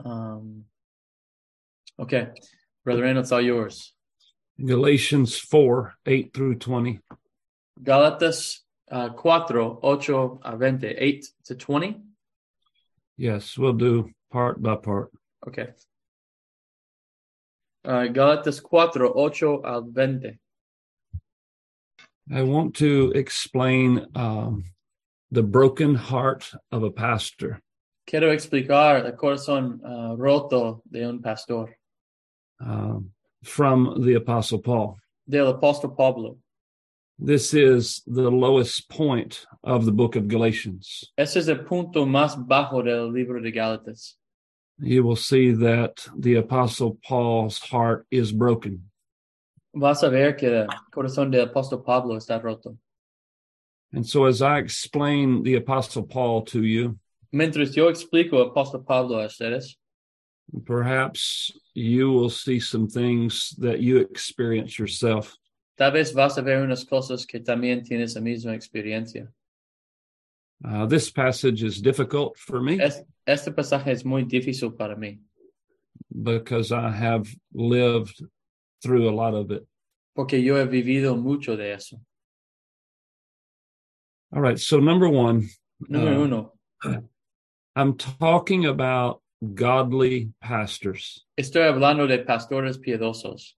Okay, Brother Randall, it's all yours. Galatians 4, 8 through 20. Gálatas 4, 8 a 20, 8 to 20. Yes, we'll do part by part. Okay. Gálatas 4, 8 al 20. I want to explain the broken heart of a pastor. Quiero explicar el corazón roto de un pastor. From the Apostle Paul. Del apóstol Pablo. This is the lowest point of the book of Galatians. Ese es el punto más bajo del libro de Gálatas. You will see that the Apostle Paul's heart is broken. Vas a ver que el corazón del apóstol Pablo está roto. And so as I explain the Apostle Paul to you, mientras yo explico el apóstol Pablo a ustedes, perhaps you will see some things that you experience yourself. Tal vez vas a ver unas cosas que también tienes la misma experiencia. This passage is difficult for me. Este pasaje es muy difícil para mí. Because I have lived through a lot of it. Porque yo he vivido mucho de eso. All right, so number one. Número uno. I'm talking about godly pastors. Estoy hablando de pastores piadosos.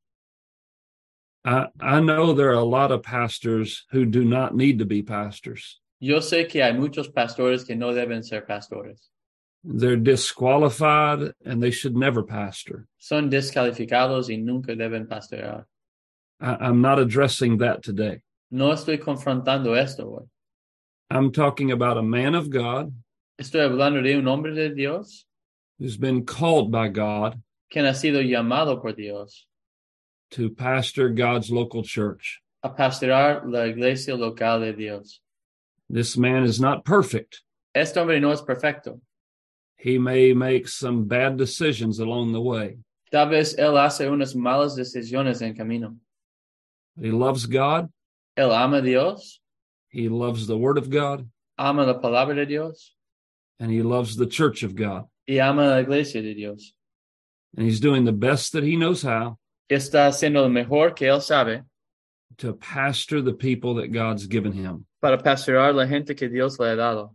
I know there are a lot of pastors who do not need to be pastors. Yo sé que hay muchos pastores que no deben ser pastores. They're disqualified and they should never pastor. Son descalificados y nunca deben pastorear. I'm not addressing that today. No estoy confrontando esto hoy. I'm talking about a man of God. Estoy hablando de un hombre de Dios. Who's been called by God. Quien ha sido llamado por Dios. To pastor God's local church. A pastorear la iglesia local de Dios. This man is not perfect. Este hombre no es perfecto. He may make some bad decisions along the way. Tal vez él hace unas malas decisiones en camino. He loves God. Él ama a Dios. He loves the Word of God. Ama la palabra de Dios. And he loves the church of God. Y ama la iglesia de Dios. And he's doing the best that he knows how. Está haciendo lo mejor que él sabe. To pastor the people that God's given him. Para pastorear la gente que Dios le ha dado.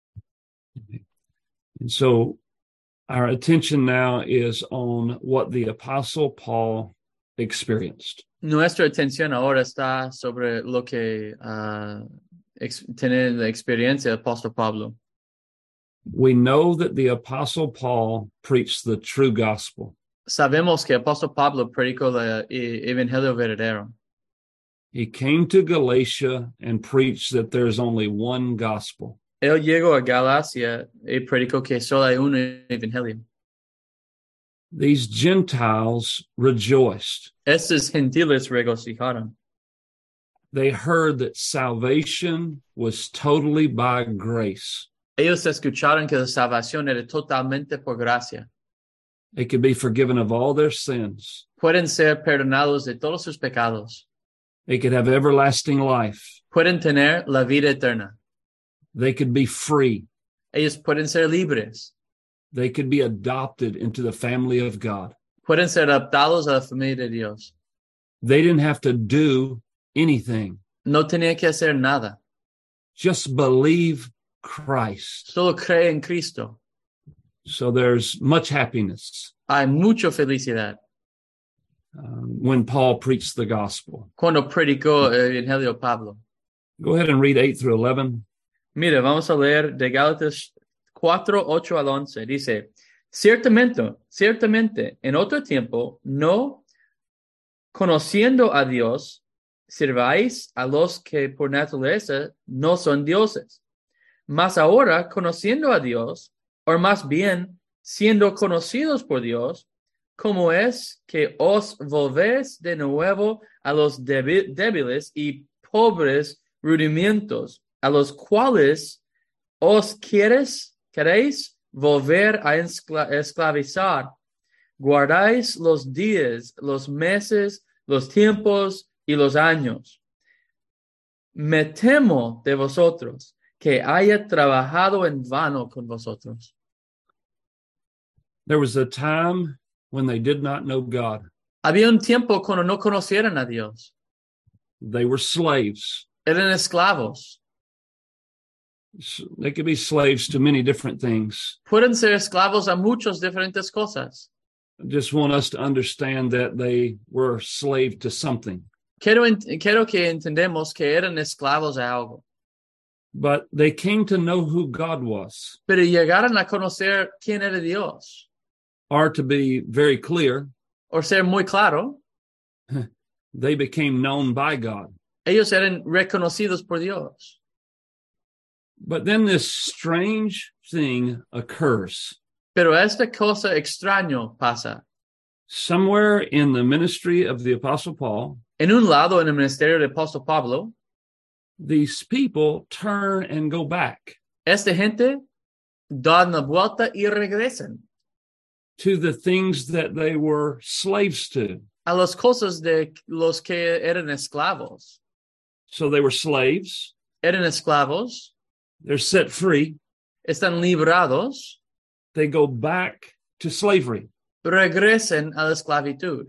And so our attention now is on what the Apostle Paul experienced. Nuestra atención ahora está sobre lo que tiene la experiencia del apóstol Pablo. We know that the Apostle Paul preached the true gospel. Sabemos que el apóstol Pablo predicó el evangelio verdadero. He came to Galatia and preached that there's only one gospel. Él llegó a Galacia y predicó que solo hay un evangelio. These Gentiles rejoiced. Estos gentiles regocijaron. They heard that salvation was totally by grace. Ellos escucharon que la salvación era totalmente por gracia. They could be forgiven of all their sins. Pueden ser perdonados de todos sus pecados. They could have everlasting life. Pueden tener la vida eterna. They could be free. Ellos pueden ser libres. They could be adopted into the family of God. Pueden ser adoptados a la familia de Dios. They didn't have to do anything. No tenía que hacer nada. Just believe Christ. Solo cree en Cristo. So there's much happiness. Hay mucha felicidad. When Paul preached the gospel. Cuando predicó el evangelio Pablo. Go ahead and read 8 through 11. Mira, vamos a leer de Gálatas 4, 8 al 11. Dice, ciertamente, en otro tiempo, no conociendo a Dios, serváis a los que por naturaleza no son dioses. Mas ahora, conociendo a Dios, o más bien, siendo conocidos por Dios, ¿cómo es que os volvéis de nuevo a los débiles y pobres rudimientos, a los cuales os queréis volver a esclavizar? Guardáis los días, los meses, los tiempos y los años. Me temo de vosotros que haya trabajado en vano con vosotros. There was a time when they did not know God. Había un tiempo cuando no conocieran a Dios. They were slaves. Eran esclavos. They could be slaves to many different things. Pueden ser esclavos a muchas diferentes cosas. I just want us to understand that they were slave to something. Quiero que entendamos que eran esclavos a algo. But they came to know who God was. Pero llegaron a conocer quién era Dios. Or to be very clear, O ser muy claro, they became known by God. ellos eran reconocidos por Dios. But then this strange thing occurs. Pero esta cosa extraño pasa. Somewhere in the ministry of the Apostle Paul, En un lado, en el ministerio del apóstol Pablo, these people turn and go back esta gente dan la vuelta y regresan to the things that they were slaves to. a las cosas de los que eran esclavos. So they were slaves. Eran esclavos, They're set free. están librados, They go back to slavery. regresen a la esclavitud.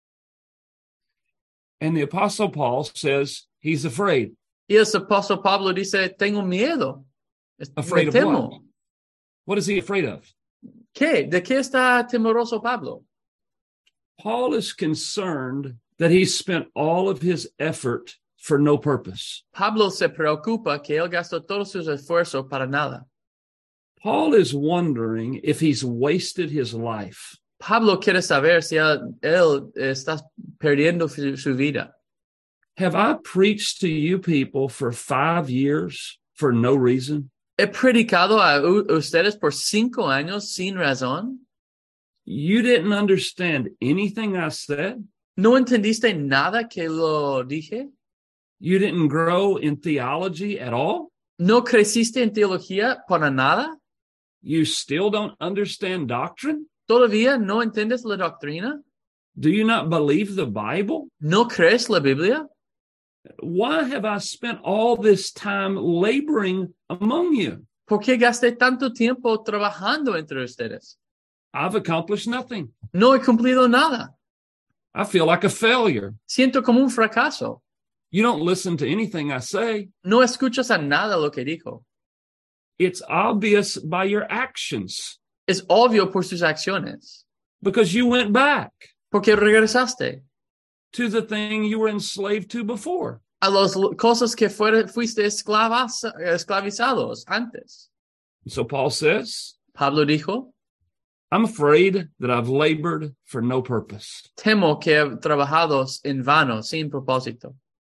And the Apostle Paul says he's afraid. Y el apóstol Pablo dice, tengo miedo. Afraid Me of temo. what? What is he afraid of? ¿Qué? ¿De qué está temeroso Pablo? Paul is concerned that he spent all of his effort for no purpose. Pablo se preocupa que él gastó todos sus esfuerzos para nada. Paul is wondering if he's wasted his life. Pablo quiere saber si él está perdiendo su vida. Have I preached to you people for 5 years for no reason? ¿He predicado a ustedes por 5 años sin razón? You didn't understand anything I said? ¿No entendiste nada que lo dije? You didn't grow in theology at all? ¿No creciste en teología para nada? You still don't understand doctrine? ¿Todavía no entiendes la doctrina? Do you not believe the Bible? ¿No crees la Biblia? Why have I spent all this time laboring among you? ¿Por qué gasté tanto tiempo trabajando entre ustedes? I've accomplished nothing. No he cumplido nada. I feel like a failure. Siento como un fracaso. You don't listen to anything I say. No escuchas a nada lo que dijo. It's obvious by your actions Es obvio por sus acciones. because you went back Porque regresaste to the thing you were enslaved to before. a las cosas que fuiste esclavizados antes. So Paul says, Pablo dijo, I'm afraid that I've labored for no purpose. temo que he trabajado en vano, sin propósito.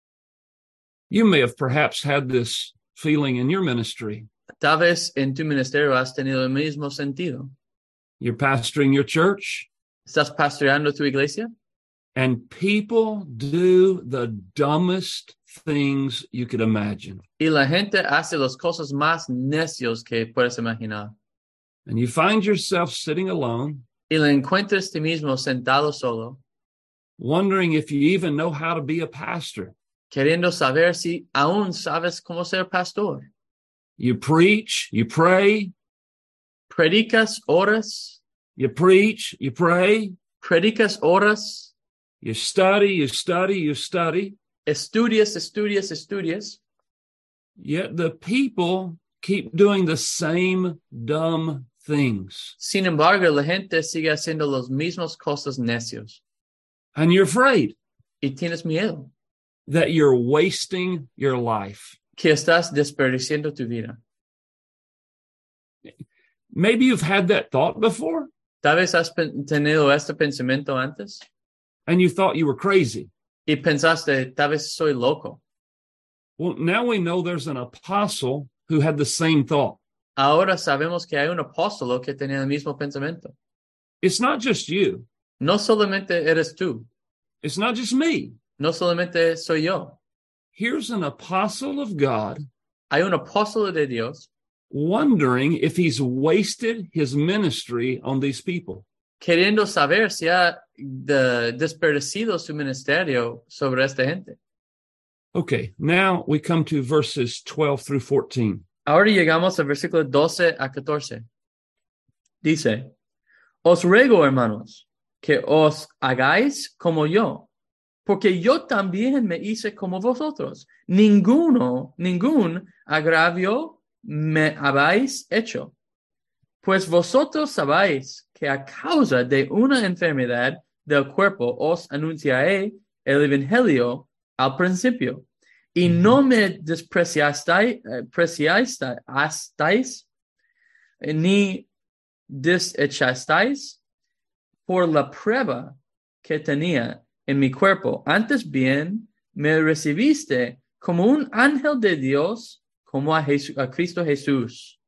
You may have perhaps had this feeling in your ministry. Tal vez en tu ministerio has tenido el mismo sentido. You're pastoring your church, ¿Estás pastoreando tu iglesia? and people do the dumbest things you could imagine. Y la gente hace las cosas más necios que puedes imaginar. And you find yourself sitting alone, Y la encuentras ti mismo sentado solo, wondering if you even know how to be a pastor. queriendo saber si aún sabes cómo ser pastor. You preach, you pray, Predicas, oras, you preach, you pray, predicas, oras, you study, you study, you study. estudias. Yet the people keep doing the same dumb things. Sin embargo, la gente sigue haciendo las mismas cosas necios. And you're afraid Y tienes miedo that you're wasting your life. que estás desperdiciando tu vida. Maybe you've had that thought before Tal vez has tenido este pensamiento antes and you thought you were crazy. y pensaste, tal vez soy loco. Well, now we know there's an apostle who had the same thought. Ahora sabemos que hay un apóstolo que tenía el mismo pensamiento. It's not just you. No solamente eres tú, It's not just me. no solamente soy yo. Here's an apostle of God Hay un apóstolo de Dios wondering if he's wasted his ministry on these people. queriendo saber si ha desperdiciado su ministerio sobre esta gente. Okay, now we come to verses 12 through 14. Ahora llegamos al versículo 12 a 14. Dice, Os ruego, hermanos, que os hagáis como yo, porque yo también me hice como vosotros. Ningún agravio me habéis hecho. Pues vosotros sabéis que a causa de una enfermedad del cuerpo os anunciaré el evangelio al principio, y no me despreciasteis, ni desechasteis por la prueba que tenía en mi cuerpo. Antes bien, me recibiste como un ángel de Dios, como a Cristo Jesús.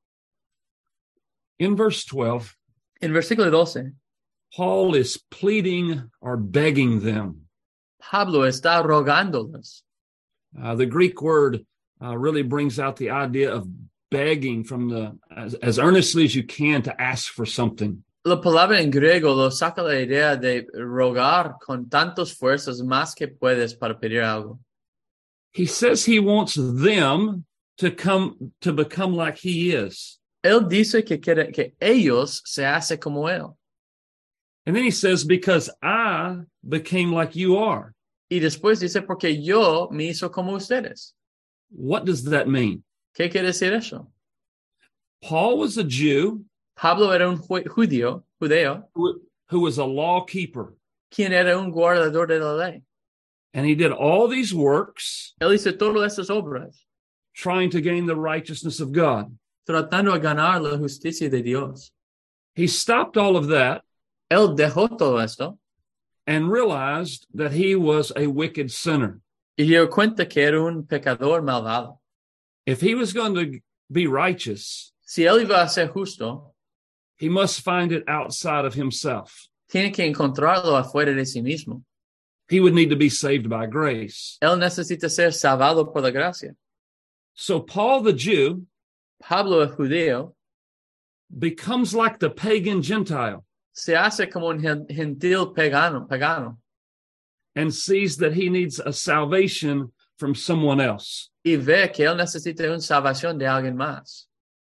In verse 12, En versículo 12, Paul is pleading or begging them. Pablo está rogándoles. The Greek word really brings out the idea of begging from as earnestly as you can to ask for something. La palabra en griego lo saca la idea de rogar con tantas fuerzas más que puedes para pedir algo. He says he wants them to become like he is. Él dice que quiere que ellos se hacen como él. And then he says, because I became like you are. Y después dice, porque yo me hizo como ustedes. What does that mean? ¿Qué quiere decir eso? Paul was a Jew Pablo era un judío, who was a law keeper. quien era un guardador de la ley. And he did all these works Él hizo todas estas obras, trying to gain the righteousness of God. tratando de ganar la justicia de Dios. He stopped all of that Él dejó todo esto and realized that he was a wicked sinner. y dio cuenta que era un pecador malvado. If he was going to be righteous, Si él iba a ser justo, he must find it outside of himself. tiene que encontrarlo afuera de sí mismo. He would need to be saved by grace. Él necesita ser salvado por la gracia. So Paul the Jew Pablo el judío becomes like the pagan Gentile se hace como un gentil pagano and sees that he needs a salvation from someone else. y ve que él necesita una salvación de alguien más.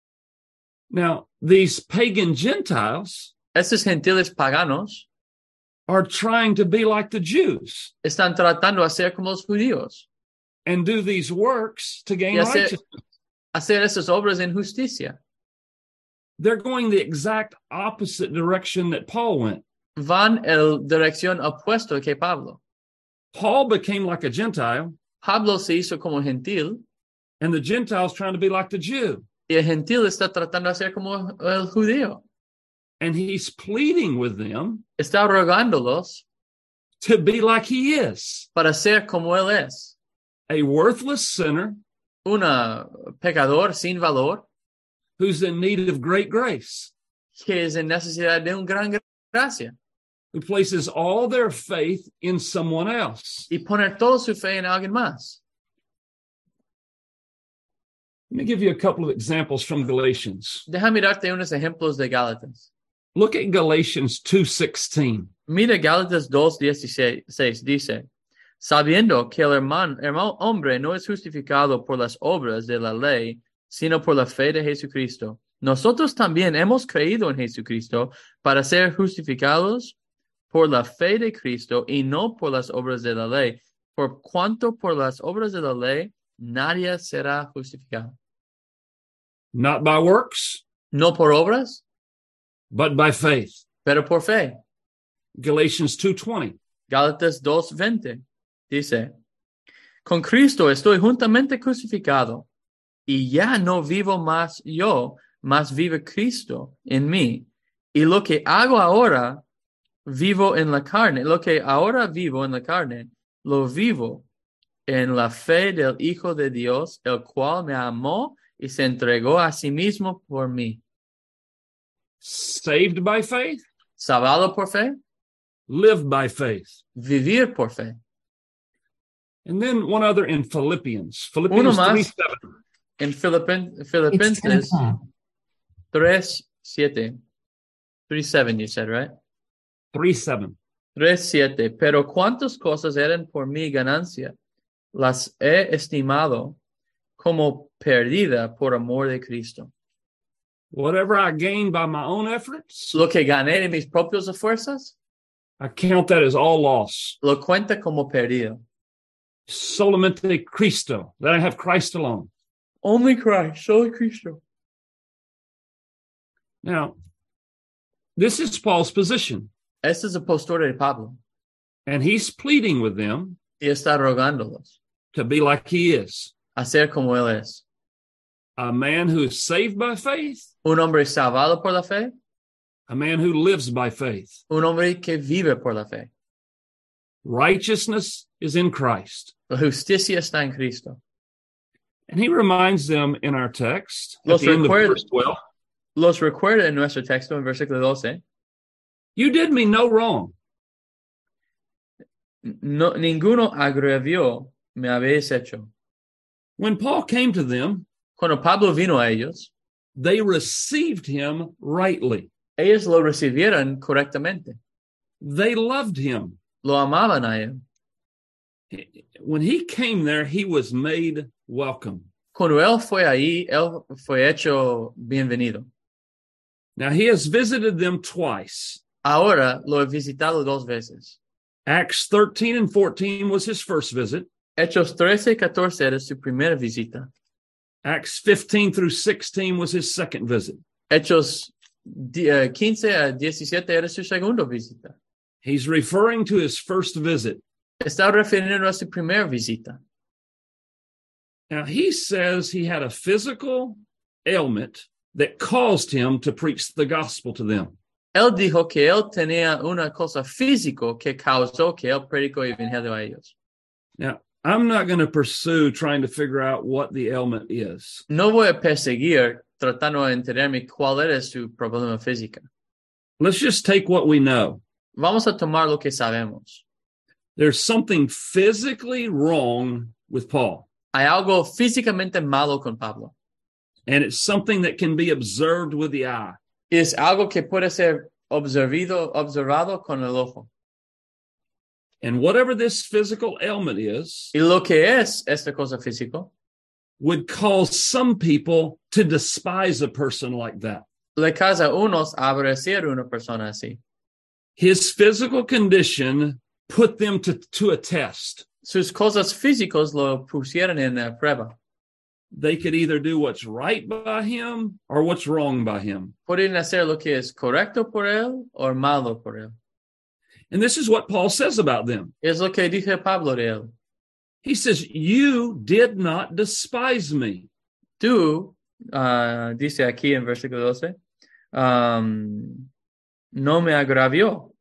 Now, these pagan Gentiles Estos gentiles paganos are trying to be like the Jews están tratando de ser como los judíos and do these works to gain y righteousness. hacer esas obras en justicia. They're going the exact opposite direction that Paul went. Van en dirección opuesta que Pablo. Paul became like a Gentile, Pablo se hizo como gentil and the Gentiles trying to be like the Jew. y el gentil está tratando de ser como el judío. And he's pleading with them Está rogándolos to be like he is, para ser como él es. a worthless sinner Un pecador sin valor who's in need of great grace, que es en necesidad de un gran gracia who places all their faith in someone else. y poner toda su fe en alguien más. Let me give you a couple of examples from Galatians. Déjame darte unos ejemplos de Gálatas. Look at Galatians 2:16. Mira Gálatas 2:16 dice, sabiendo que el hermano hombre no es justificado por las obras de la ley, sino por la fe de Jesucristo. Nosotros también hemos creído en Jesucristo para ser justificados por la fe de Cristo y no por las obras de la ley, por cuanto por las obras de la ley nadie será justificado. Not by works, No por obras, but by faith. pero por fe. Galatians 2:20. Gálatas 2:20 dice, con Cristo estoy juntamente crucificado y ya no vivo más yo, mas vive Cristo en mí. Y lo que hago ahora, vivo en la carne. Lo que ahora vivo en la carne, lo vivo en la fe del Hijo de Dios, el cual me amó y se entregó a sí mismo por mí. Saved by faith, Salvado por fe, live by faith. vivir por fe. And then one other in Philippians. Uno Philippians más 3:7. en It's 10 Filipenses o'clock. 3:7. 3:7 you said, right? 3:7. 3:7. Pero cuántas cosas eran por mi ganancia, las he estimado como perdida por amor de Cristo. Whatever I gain by my own efforts, Lo que gané de mis propios esfuerzos, I count that as all loss. lo cuenta como perdido. Solamente Cristo, that I have Christ alone. Only Christ, solo Cristo. Now, this is Paul's position, Esta es la postura de Pablo. and he's pleading with them Y está rogándolos to be like he is, a ser como Él es. a man who is saved by faith, Un hombre salvado por la fe, a man who lives by faith. un hombre que vive por la fe. Righteousness is in Christ. La justicia está en Cristo. And he reminds them in our text, at Los the end of recuerda- verse 12, Los recuerda en nuestro texto en versículo 12. you did me no wrong. No, ninguno agravio me habéis hecho. When Paul came to them, Cuando Pablo vino a ellos, they received him rightly. ellos lo recibieron correctamente. They loved him. Lo amaban a él. When he came there, he was made welcome. Cuando él fue ahí, él fue hecho bienvenido. Now, he has visited them twice. Ahora lo he visitado 2 veces. Acts 13 and 14 was his first visit. Hechos 13 y 14 era su primera visita. Acts 15 through 16 was his second visit. Hechos 15 a 17 era su segunda visita. He's referring to his first visit. Está refiriendo a su primera visita. Now, he says he had a physical ailment that caused him to preach the gospel to them. Él dijo que él tenía una cosa física que causó que él predicó el evangelio a ellos. Now, I'm not going to pursue trying to figure out what the ailment is. No voy a perseguir tratando de enterarme cuál era su problema físico. Let's just take what we know. Vamos a tomar lo que sabemos. There's something physically wrong with Paul, Hay algo físicamente malo con Pablo. and it's something that can be observed with the eye. Es algo que puede ser observado con el ojo. And whatever this physical ailment is, Y lo que es esta cosa físico would cause some people to despise a person like that. le causa a unos aborrecer una persona así. His physical condition put them to a test. Sus cosas físicos lo pusieron en la prueba. They could either do what's right by him or what's wrong by him. Pueden hacer lo que es correcto por él o malo por él. And this is what Paul says about them. Es lo que dice Pablo de él. He says, you did not despise me. Tú, dice aquí en versículo 12, no me agravió.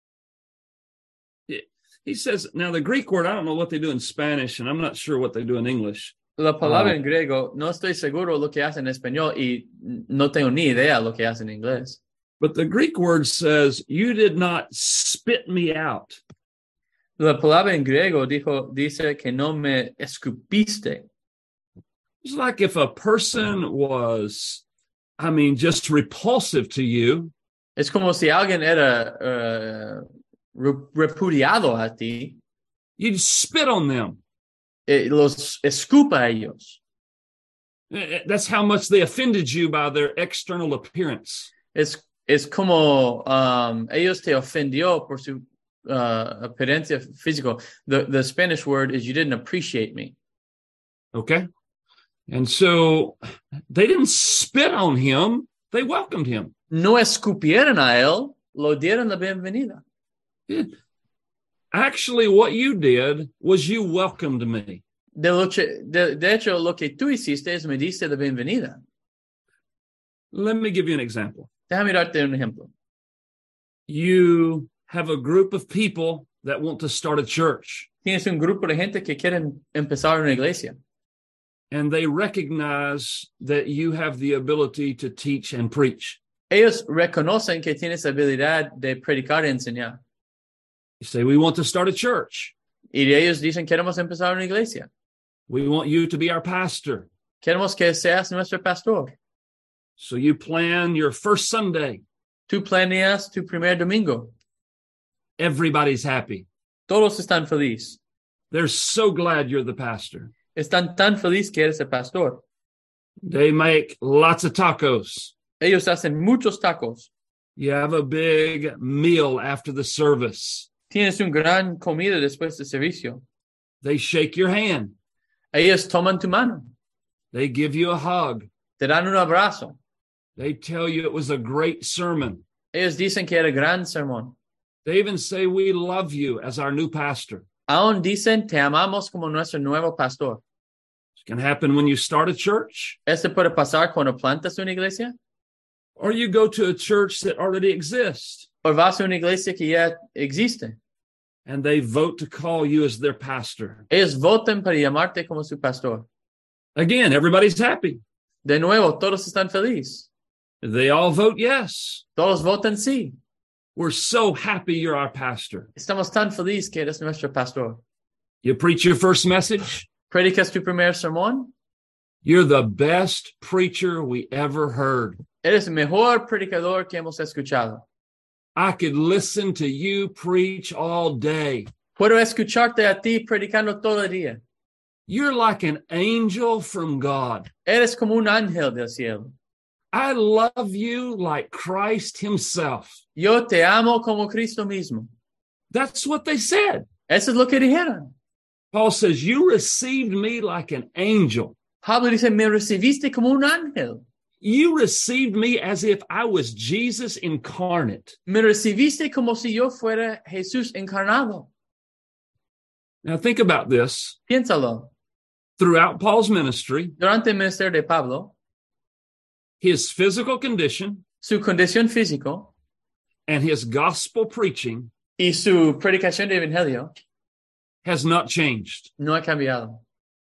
He says, now the Greek word, I don't know what they do in Spanish, and I'm not sure what they do in English. La palabra en griego, no estoy seguro lo que hace en español y no tengo ni idea lo que hace en inglés. But the Greek word says, you did not spit me out. La palabra en griego dice que no me escupiste. It's like if a person was, just repulsive to you, Es como si alguien era repudiado a ti, you'd spit on them. Los escupa a ellos. That's how much they offended you by their external appearance. Es como ellos te ofendió por su apariencia física. The Spanish word is you didn't appreciate me. Okay? And so they didn't spit on him. They welcomed him. No escupieron a él, lo dieron la bienvenida. Actually, what you did was you welcomed me. De hecho, lo que tú hiciste es me diste la bienvenida. Let me give you an example. Déjame darte un ejemplo. You have a group of people that want to start a church, Tienes un grupo de gente que quieren empezar una iglesia and they recognize that you have the ability to teach and preach. Ellos reconocen que tienes habilidad de predicar y enseñar. You say, we want to start a church. Y ellos dicen, queremos empezar una iglesia. We want you to be our pastor. Queremos que seas nuestro pastor. So you plan your first Sunday. Tú planeas tu primer domingo. Everybody's happy. Todos están felices. They're so glad you're the pastor. Están tan felices que eres el pastor. They make lots of tacos. Ellos hacen muchos tacos. You have a big meal after the service. Tienes un gran comida después del servicio. They shake your hand. Ellos toman tu mano. They give you a hug. Te dan un abrazo. They tell you it was a great sermon. Ellos dicen que era gran sermón. They even say, we love you as our new pastor. Aún dicen, te amamos como nuestro nuevo pastor. It can happen when you start a church, Esto puede pasar cuando plantas una iglesia or you go to a church that already exists, o vas a una iglesia que ya existe. and they vote to call you as their pastor. Ellos votan para llamarte como su pastor. Again, everybody's happy. De nuevo, todos están felices. They all vote yes. Todos votan sí. We're so happy you're our pastor. Estamos tan felices que eres nuestro pastor. You preach your first message. ¿Predicas tu primer sermón? You're the best preacher we ever heard. Eres el mejor predicador que hemos escuchado. I could listen to you preach all day. Puedo escucharte a ti predicando todo el día. You're like an angel from God. Eres como un ángel del cielo. I love you like Christ himself. Yo te amo como Cristo mismo. That's what they said. Eso es lo que dijeron. Paul says, you received me like an angel. Pablo dice, me recibiste como un ángel. You received me as if I was Jesus incarnate. Me recibiste como si yo fuera Jesús encarnado. Now think about this. Piénsalo. Throughout Paul's ministry, Durante el ministerio de Pablo, his physical condition su condición físico and his gospel preaching y su predicación de evangelio has not changed. no ha cambiado.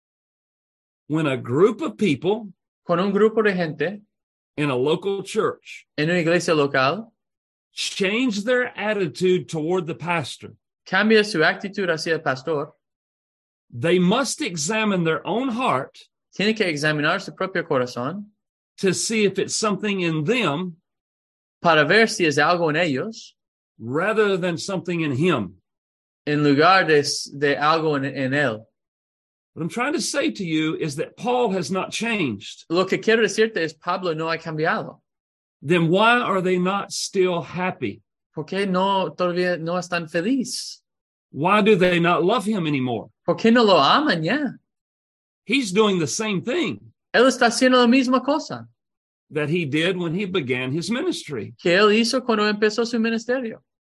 When a group of people Con un grupo de gente in a local church en una iglesia local change their attitude toward the pastor, cambia su actitud hacia el pastor, they must examine their own heart tiene que examinar su propio corazón to see if it's something in them para ver si es algo en ellos rather than something in him. en lugar de algo en él. What I'm trying to say to you is that Paul has not changed. Lo que quiero decirte es Pablo no ha cambiado. Then why are they not still happy? ¿Por qué todavía no están felices? Why do they not love him anymore? ¿Por qué no lo aman ya? He's doing the same thing Él está haciendo la misma cosa that he did when he began his ministry. que él hizo cuando empezó su ministerio.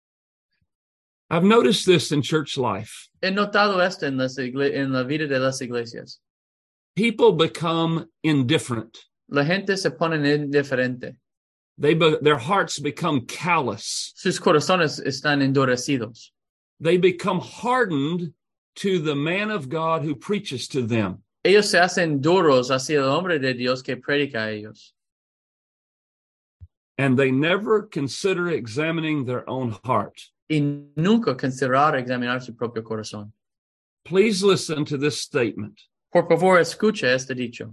I've noticed this in church life. He notado esto en la vida de las iglesias. People become indifferent. La gente se pone indiferente. Their hearts become callous. Sus corazones están endurecidos. They become hardened to the man of God who preaches to them. Ellos se hacen duros hacia el hombre de Dios que predica a ellos. And they never consider examining their own heart. Y nunca considerar examinar su propio corazón. Please listen to this statement. Por favor, escucha este dicho.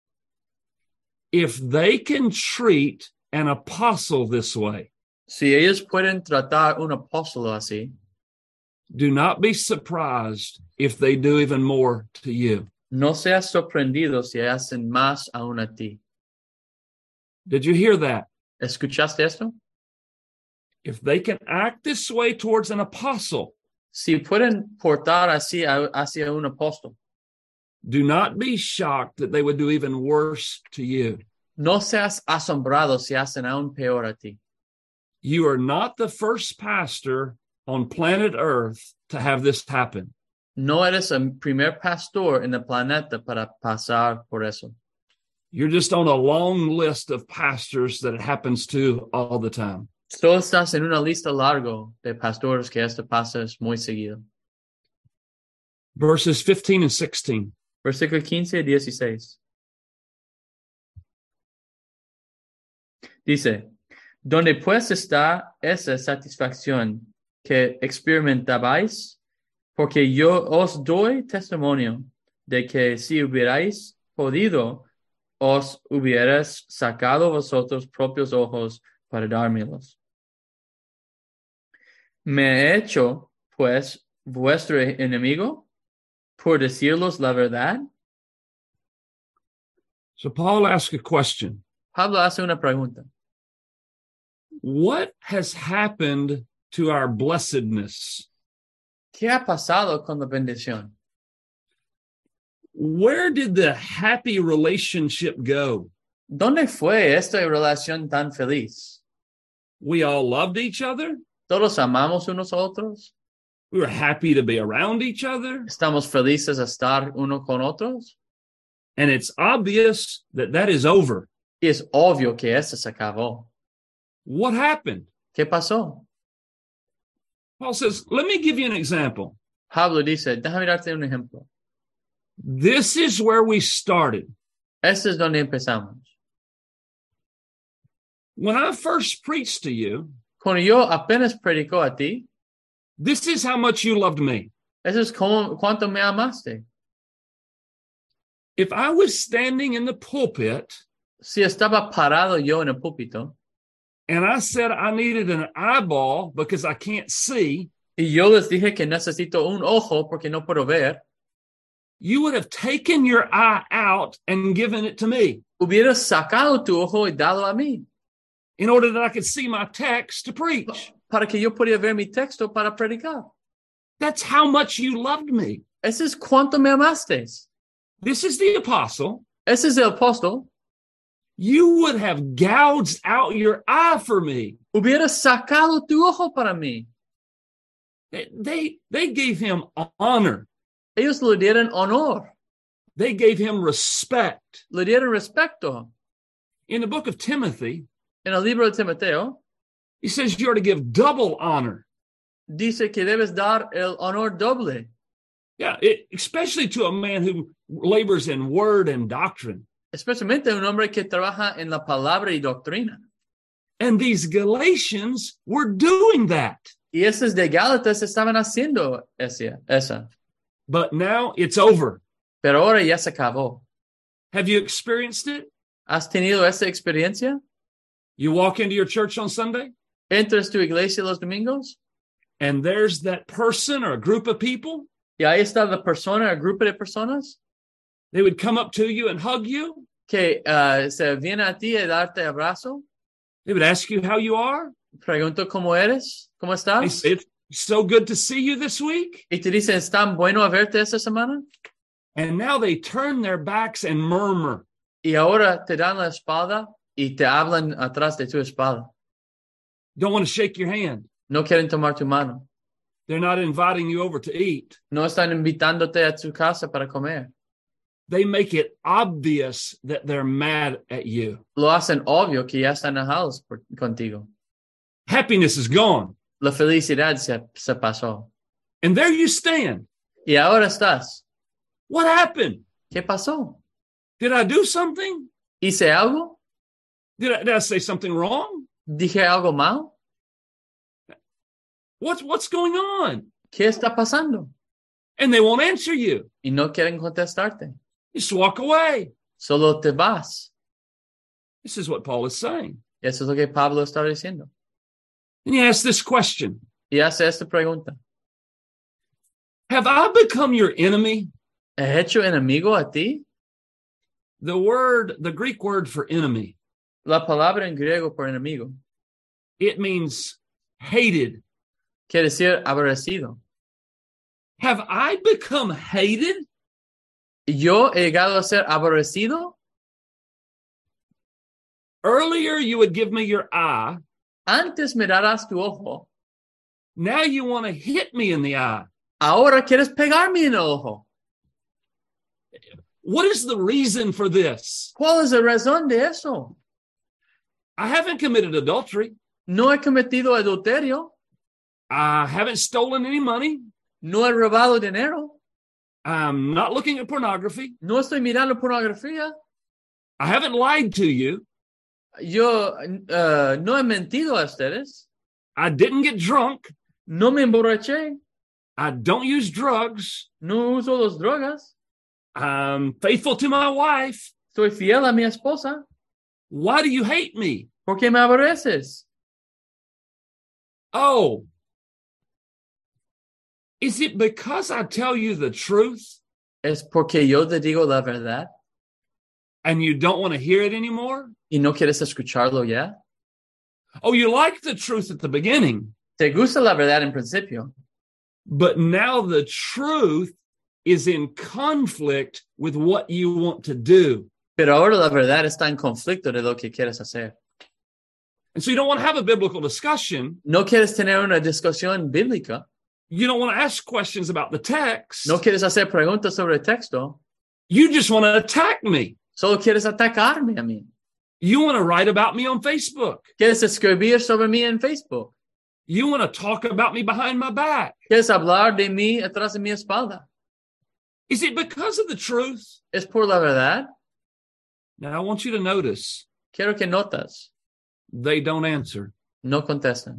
If they can treat an apostle this way, Si ellos pueden tratar un apóstol así, do not be surprised if they do even more to you. no seas sorprendido si hacen más aún a ti. Did you hear that? ¿Escuchaste esto? If they can act this way towards an apostle, Si pueden portar así hacia un apóstol, do not be shocked that they would do even worse to you. no seas asombrado si hacen aún peor a ti. You are not the first pastor on planet Earth to have this happen. No eres el primer pastor en el planeta para pasar por eso. You're just on a long list of pastors that it happens to all the time. Solo estás en una lista larga de pastores que esto pasa muy seguido. Verses 15 and 16. Versículo 15 y 16. Dice, ¿dónde pues está esa satisfacción que experimentabais? Porque yo os doy testimonio de que si hubierais podido, os hubierais sacado vosotros propios ojos para dármelos. ¿Me he hecho, pues, vuestro enemigo por decirlos la verdad? So Paul asks a question. Pablo hace una pregunta. What has happened to our blessedness? ¿Qué ha pasado con la bendición? Where did the happy relationship go? ¿Dónde fue esta relación tan feliz? We all loved each other. ¿Todos amamos unos a otros? We were happy to be around each other. ¿Estamos felices de estar uno con otros? And it's obvious that that is over. Y es obvio que esto se acabó. What happened? ¿Qué pasó? Paul says, let me give you an example. Pablo dice, déjame darte un ejemplo. This is where we started. Este es donde empezamos. When I first preached to you, Cuando yo apenas predicó a ti, this is how much you loved me. eso es como cuánto me amaste. If I was standing in the pulpit Si estaba parado yo en el púlpito and I said I needed an eyeball because I can't see, y yo les dije que necesito un ojo porque no puedo ver, you would have taken your eye out and given it to me hubieras sacado tu ojo y dado a mí in order that I could see my text to preach. para que yo pudiera ver mi texto para predicar. That's how much you loved me. Ese es cuánto me amaste. This is the apostle. Ese es el apóstol. You would have gouged out your eye for me. Hubieras sacado tu ojo para mí. They gave him honor. Ellos le dieron honor, They gave him respect. le dieron respeto. In the book of Timothy, En el libro de Timoteo, he says you are to give double honor. dice que debes dar el honor doble, Yeah, especially to a man who labors in word and doctrine. especialmente un hombre que trabaja en la palabra y doctrina. And these Galatians were doing that. Y esos de Gálatas estaban haciendo esa. But now it's over. Pero ahora ya se acabó. Have you experienced it? ¿Has tenido esa experiencia? You walk into your church on Sunday, ¿Entras tu iglesia los domingos? and there's that person or a group of people. Y ahí está la persona, el grupo de personas They would come up to you and hug you. que se viene a ti a darte abrazo. They would ask you how you are. Pregunto cómo eres, cómo They estás. say, it's so good to see you this week. Y te dicen, ¿es tan bueno a verte esta semana? And now they turn their backs and murmur. Y ahora te dan la espalda y te hablan atrás de tu espalda. Don't want to shake your hand. No quieren tomar tu mano. They're not inviting you over to eat. No están invitándote a tu casa para comer. They make it obvious that they're mad at you. Lo hacen obvio que ya están enojados contigo. Happiness is gone. La felicidad se pasó. And there you stand. Y ahora estás. What happened? ¿Qué pasó? Did I do something? ¿Hice algo? Did I say something wrong? ¿Dije algo mal? What's going on? ¿Qué está pasando? And they won't answer you. Y no quieren contestarte. You just walk away. Solo te vas. This is what Paul is saying. Eso es lo que Pablo está diciendo. And he asks this question. Y hace esta pregunta. Have I become your enemy? ¿He hecho enemigo a ti? The Greek word for enemy, La palabra en griego por enemigo it means hated. quiere decir aborrecido. Have I become hated? ¿Yo he llegado a ser aborrecido? Earlier, you would give me your eye. Antes me darás tu ojo. Now you want to hit me in the eye. Ahora quieres pegarme en el ojo. What is the reason for this? ¿Cuál es la razón de eso? I haven't committed adultery. No he cometido adulterio. I haven't stolen any money. No he robado dinero. I'm not looking at pornography. No estoy mirando pornografía. I haven't lied to you. Yo no he mentido a ustedes. I didn't get drunk. No me emborraché. I don't use drugs. No uso las drogas. I'm faithful to my wife. Soy fiel a mi esposa. Why do you hate me? ¿Por qué me aborreces? Oh, is it because I tell you the truth ¿Es porque yo te digo la verdad and you don't want to hear it anymore? y no quieres escucharlo ya? Oh, you like the truth at the beginning, Te gusta la verdad en principio, but now the truth is in conflict with what you want to do. pero ahora la verdad está en conflicto de lo que quieres hacer. And so you don't want to have a biblical discussion. No quieres tener una discusión bíblica. You don't want to ask questions about the text. No quieres hacer preguntas sobre el texto. You just want to attack me. Solo quieres atacarme a mí. You want to write about me on Facebook. Quieres escribir sobre mí en Facebook. You want to talk about me behind my back. Quieres hablar de mí atrás de mi espalda. Is it because of the truth? Es por la verdad. Now, I want you to notice Quiero que notas. they don't answer. No contestan.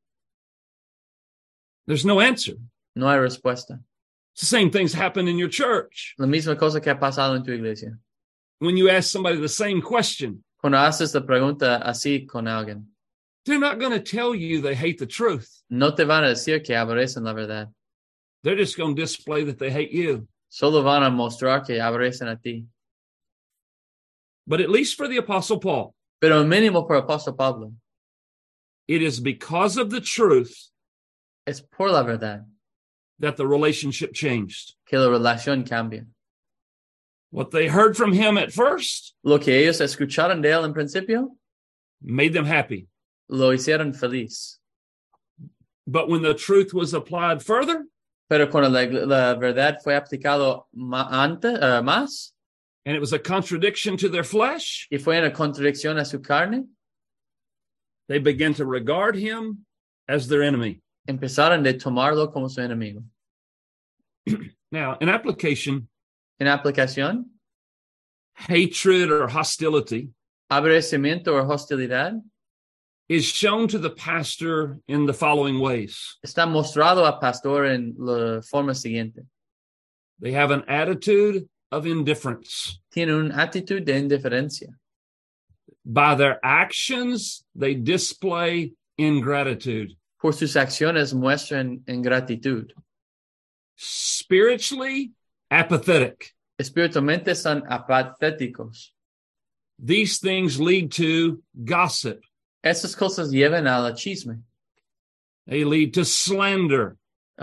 There's no answer. No hay respuesta. It's the same things happen in your church. La misma cosa que ha pasado en tu iglesia. When you ask somebody the same question, Cuando haces la pregunta así con alguien, they're not going to tell you they hate the truth. no te van a decir que aborrecen la verdad. They're just going to display that they hate you. Solo van a mostrar que aborrecen a ti. But at least for the Apostle Paul, Pero mínimo por el apóstol Pablo, it is because of the truth es por la verdad that the relationship changed. que la relación cambia. What they heard from him at first Lo que ellos escucharon de él en principio, made them happy. lo hicieron feliz. But when the truth was applied further, Pero cuando la verdad fue aplicado más, and it was a contradiction to their flesh, y fue una contradicción a su carne, they began to regard him as their enemy. empezaron de tomarlo como su enemigo. Now, in application, En aplicación, hatred or hostility aborrecimiento o hostilidad is shown to the pastor in the following ways. está mostrado a pastor en la forma siguiente. They have an attitude of indifference. Tiene una actitud de indiferencia. By their actions, they display ingratitude. Por sus acciones muestran ingratitud. Spiritually apathetic. Espiritualmente son apatéticos. These things lead to gossip. Esas cosas llevan a la chisme, They lead to slander.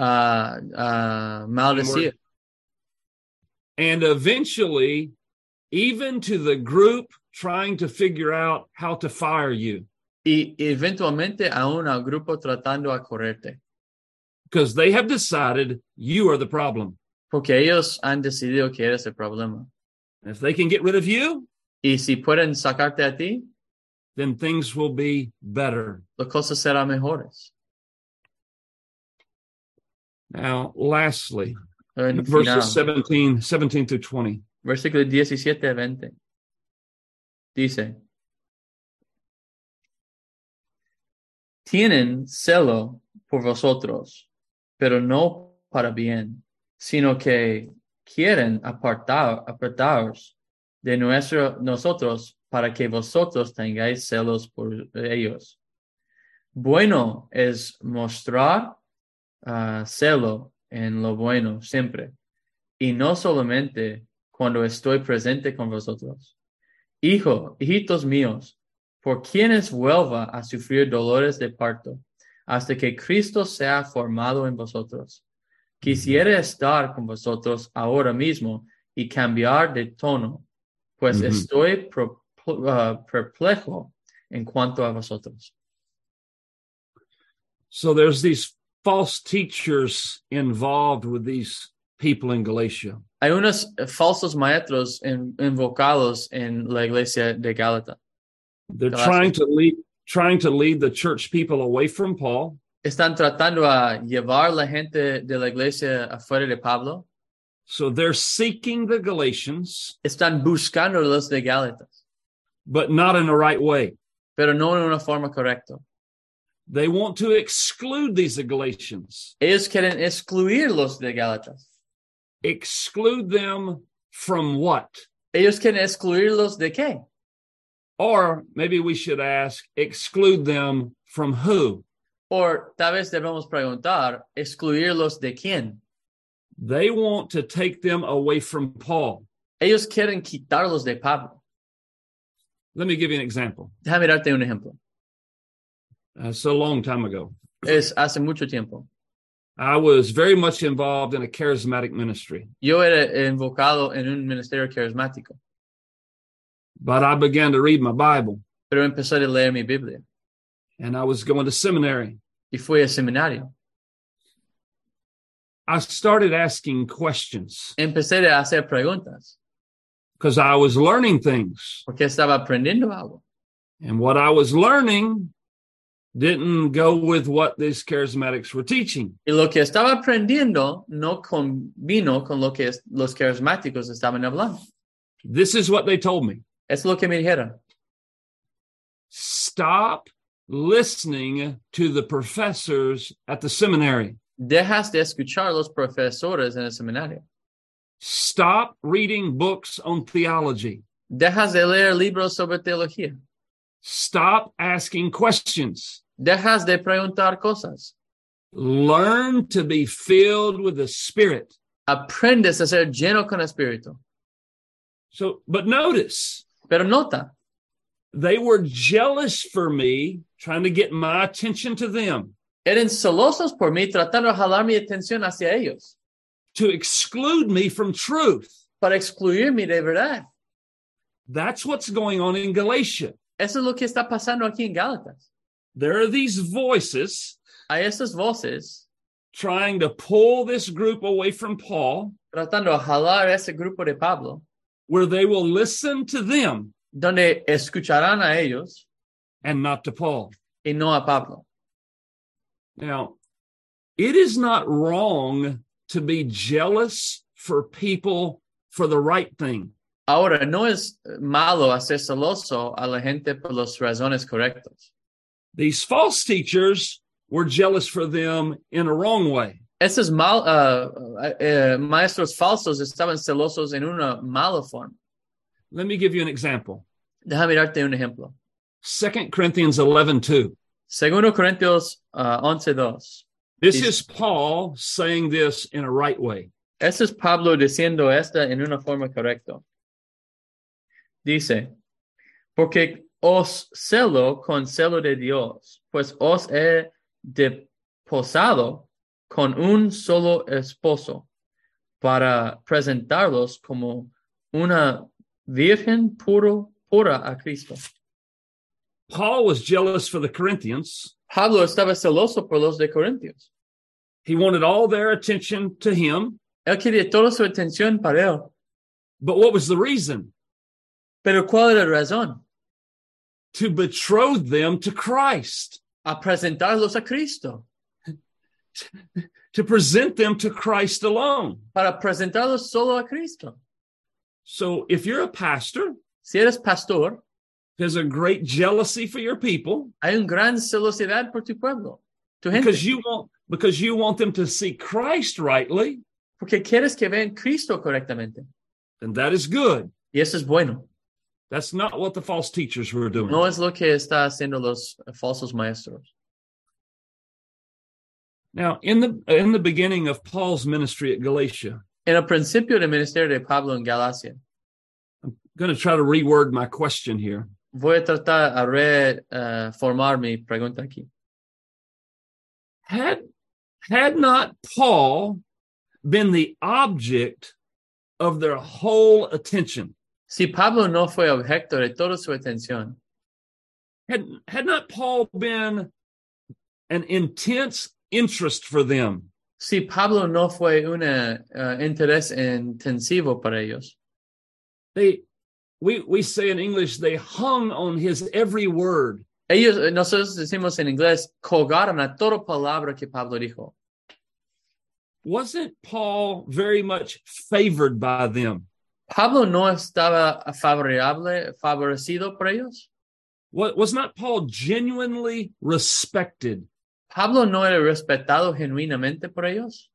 maldecir. And eventually, even to the group trying to figure out how to fire you. Y eventualmente aún al grupo tratando a correrte. Because they have decided you are the problem. Porque ellos han decidido que eres el problema. And if they can get rid of you, Y si pueden sacarte a ti, then things will be better. las cosas serán mejores. Now, lastly, En verses final, 17 through 20. versículo 17 a 20. Dice, tienen celo por vosotros, pero no para bien, sino que quieren apartaros de nosotros para que vosotros tengáis celos por ellos. Bueno es mostrar celo en lo bueno siempre, y no solamente cuando estoy presente con vosotros. Hijitos míos, por quienes vuelva a sufrir dolores de parto, hasta que Cristo sea formado en vosotros. Quisiera estar con vosotros ahora mismo y cambiar de tono, pues estoy perplejo en cuanto a vosotros. So there's these false teachers involved with these people in Galatia. Hay unos falsos maestros invocados en la iglesia de Gálata. They're Galacia. trying to lead the church people away from Paul. Están tratando a llevar la gente de la iglesia afuera de Pablo. So they're seeking the Galatians, Están buscando los de Gálatas, but not in the right way. pero no en una forma correcta. They want to exclude these Galatians, Ellos quieren excluir los de Gálatas. exclude them from what? Ellos quieren excluirlos de qué? Or maybe we should ask, exclude them from who? O tal vez debemos preguntar, ¿excluirlos de quién? They want to take them away from Paul. Ellos quieren quitarlos de Pablo. Let me give you an example. Déjame darte un ejemplo. It's a long time ago. Es hace mucho tiempo. I was very much involved in a charismatic ministry, Yo era invocado en un ministerio carismático, but I began to read my Bible, pero empecé a leer mi Biblia and I was going to seminary. y fui al seminario. I started asking questions Empecé a hacer preguntas because I was learning things, porque estaba aprendiendo algo. and what I was learning didn't go with what these charismatics were teaching. Y lo que estaba aprendiendo no convino con lo que los carismáticos estaban hablando. This is what they told me. Es lo que me dijeron. Stop listening to the professors at the seminary. Dejas de escuchar a los profesores en el seminario. Stop reading books on theology. Dejas de leer libros sobre teología. Stop asking questions. Dejas de preguntar cosas. Learn to be filled with the Spirit. Aprendes a ser lleno con espíritu. So, but notice, Pero nota, they were jealous for me, trying to get my attention to them, eran celosos por mí, tratando de jalar mi atención hacia ellos, to exclude me from truth. para excluirme de verdad. That's what's going on in Galatia. Eso es lo que está pasando aquí en Gálatas. There are these voices Hay esas voces trying to pull this group away from Paul, tratando de jalar ese grupo de Pablo, where they will listen to them donde escucharán a ellos and not to Paul. y no a Pablo. Now, it is not wrong to be jealous for people for the right thing. Ahora, no es malo hacer celoso a la gente por las razones correctas. These false teachers were jealous for them in a wrong way. Esos maestros falsos estaban celosos en una mala forma. Let me give you an example. Déjame darte un ejemplo. 2 Corinthians 11:2. Segundo Corintios 11:2. This is Paul saying this in a right way. Ese es Pablo diciendo esta en una forma correcta. Dice, porque os celo con celo de Dios, pues os he desposado con un solo esposo para presentarlos como una virgen pura a Cristo. Paul was jealous for the Corinthians. Pablo estaba celoso por los de Corintios. He wanted all their attention to him. Él quería toda su atención para él. But what was the reason? Pero ¿cuál era la razón? To betroth them to Christ. A presentarlos a Cristo. To present them to Christ alone. Para presentarlos solo a Cristo. So if you're a pastor, Si eres pastor, there's a great jealousy for your people hay una gran celosidad por tu pueblo, tu gente. because you want them to see Christ rightly, Porque quieres que vean Cristo correctamente. and that is good. Y eso es bueno. That's not what the false teachers were doing. No es lo que está haciendo los falsos maestros. Now, in the beginning of Paul's ministry at Galatia, En el principio del ministerio de Pablo en Galacia, I'm going to try to reword my question here. voy a tratar a reformar mi pregunta aquí. Had not Paul been the object of their whole attention, Si Pablo no fue objeto de toda su atención, had not Paul been an intense interest for them, si Pablo no fue un interés intensivo para ellos, we say in English, they hung on his every word. nosotros decimos en inglés, colgaron a toda palabra que Pablo dijo. Wasn't Paul very much favored by them? Pablo no estaba favorecido por ellos. Was not Paul genuinely respected? Pablo no era respetado genuinamente por ellos.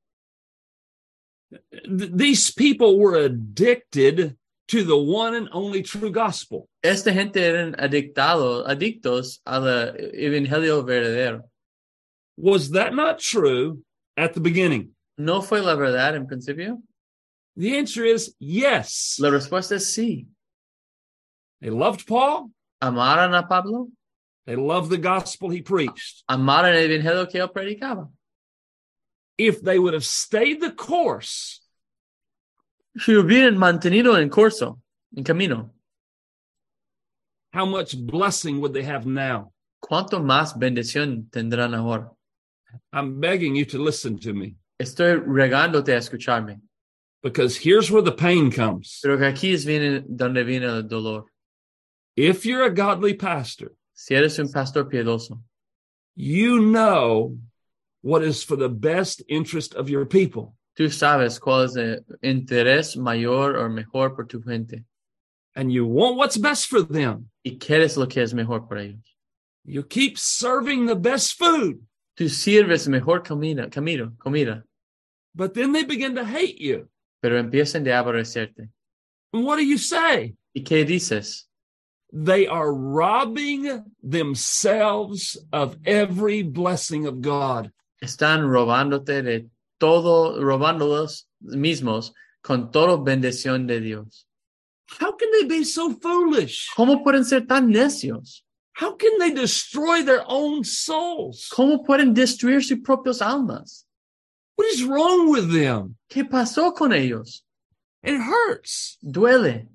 These people were addicted to the one and only true gospel. Esta gente eran adictos al evangelio verdadero. Was that not true at the beginning? ¿No fue la verdad en principio? The answer is yes. La respuesta es sí. They loved Paul. ¿Amaron a Pablo? They loved the gospel he preached. Amaron el evangelio que él predicaba. If they would have stayed the course, Si hubieran mantenido en curso, en camino, how much blessing would they have now? ¿cuánto más bendición tendrán ahora? I'm begging you to listen to me, Estoy regándote a escucharme, because here's where the pain comes. pero que aquí es donde viene el dolor. If you're a godly pastor, Si eres un pastor piadoso, you know what is for the best interest of your people. tú sabes cuál es el interés mayor o mejor por tu gente And you want what's best for them. y quieres lo que es mejor para ellos. You keep serving the best food, Tú sirves mejor comida, but then they begin to hate you. pero empiezan de aborrecerte. And what do you say? ¿Y qué dices? They are robbing themselves of every blessing of God. Están robándote de todo, robándolos mismos con toda bendición de Dios. How can they be so foolish? ¿Cómo pueden ser tan necios? How can they destroy their own souls? ¿Cómo pueden destruir sus propias almas? What is wrong with them? ¿Qué pasó con ellos? It hurts. Duele.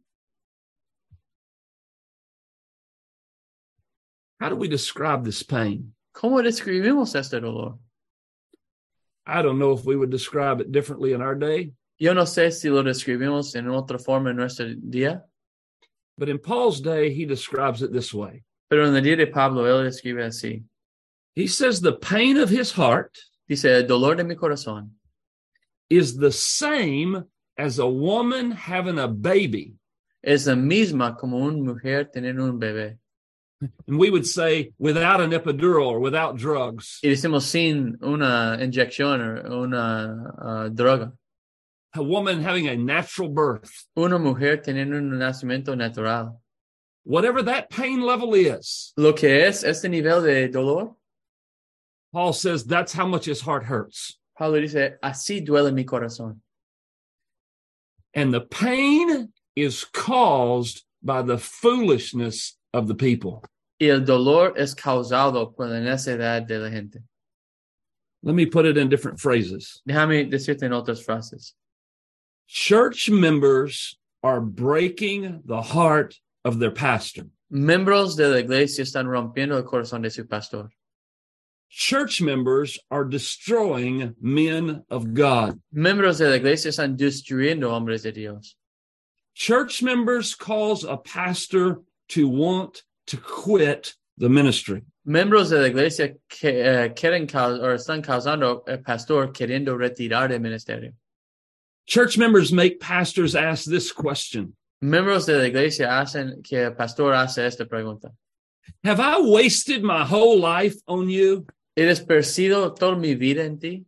How do we describe this pain? ¿Cómo describimos este dolor? I don't know if we would describe it differently in our day, Yo no sé si lo describimos en otra forma en nuestro día, but in Paul's day, he describes it this way. pero en el día de Pablo, él escribe así. He says the pain of his heart Dice, el dolor de mi corazón is the same as a woman having a baby. es la misma como una mujer teniendo un bebé. And we would say without an epidural or without drugs. Y decimos sin una inyección o una droga. A woman having a natural birth. Una mujer teniendo un nacimiento natural. Whatever that pain level is, Lo que es este nivel de dolor, Paul says that's how much his heart hurts. Pablo dice, así duele mi corazón. And the pain is caused by the foolishness of the people. Y el dolor es causado por la necedad de la gente. Let me put it in different phrases. Déjame decirte en otras frases. Church members are breaking the heart of their pastor. Miembros de la iglesia están rompiendo el corazón de su pastor. Church members are destroying men of God. Miembros de la iglesia están destruyendo hombres de Dios. Church members cause a pastor to want to quit the ministry. Miembros de la iglesia que quieren o están causando el pastor queriendo retirar del ministerio. Church members make pastors ask this question. Miembros de la iglesia hacen que el pastor hace esta pregunta. Have I wasted my whole life on you? ¿He desperdiciado toda mi vida en ti?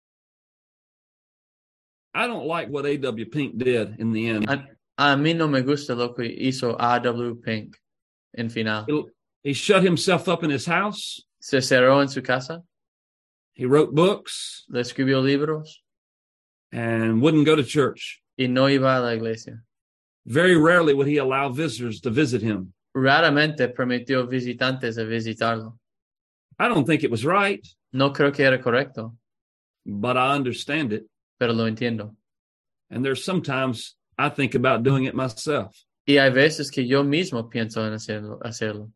I don't like what A.W. Pink did in the end. A mí no me gusta lo que hizo A.W. Pink en final. He shut himself up in his house. Se cerró en su casa, He wrote books le escribió libros and wouldn't go to church. y no iba a la iglesia. Very rarely would he allow visitors to visit him. Raramente permitió visitantes a visitarlo. I don't think it was right, No creo que era correcto, but I understand it. pero lo entiendo. And there's sometimes I think about doing it myself. Y hay veces que yo mismo pienso en hacerlo.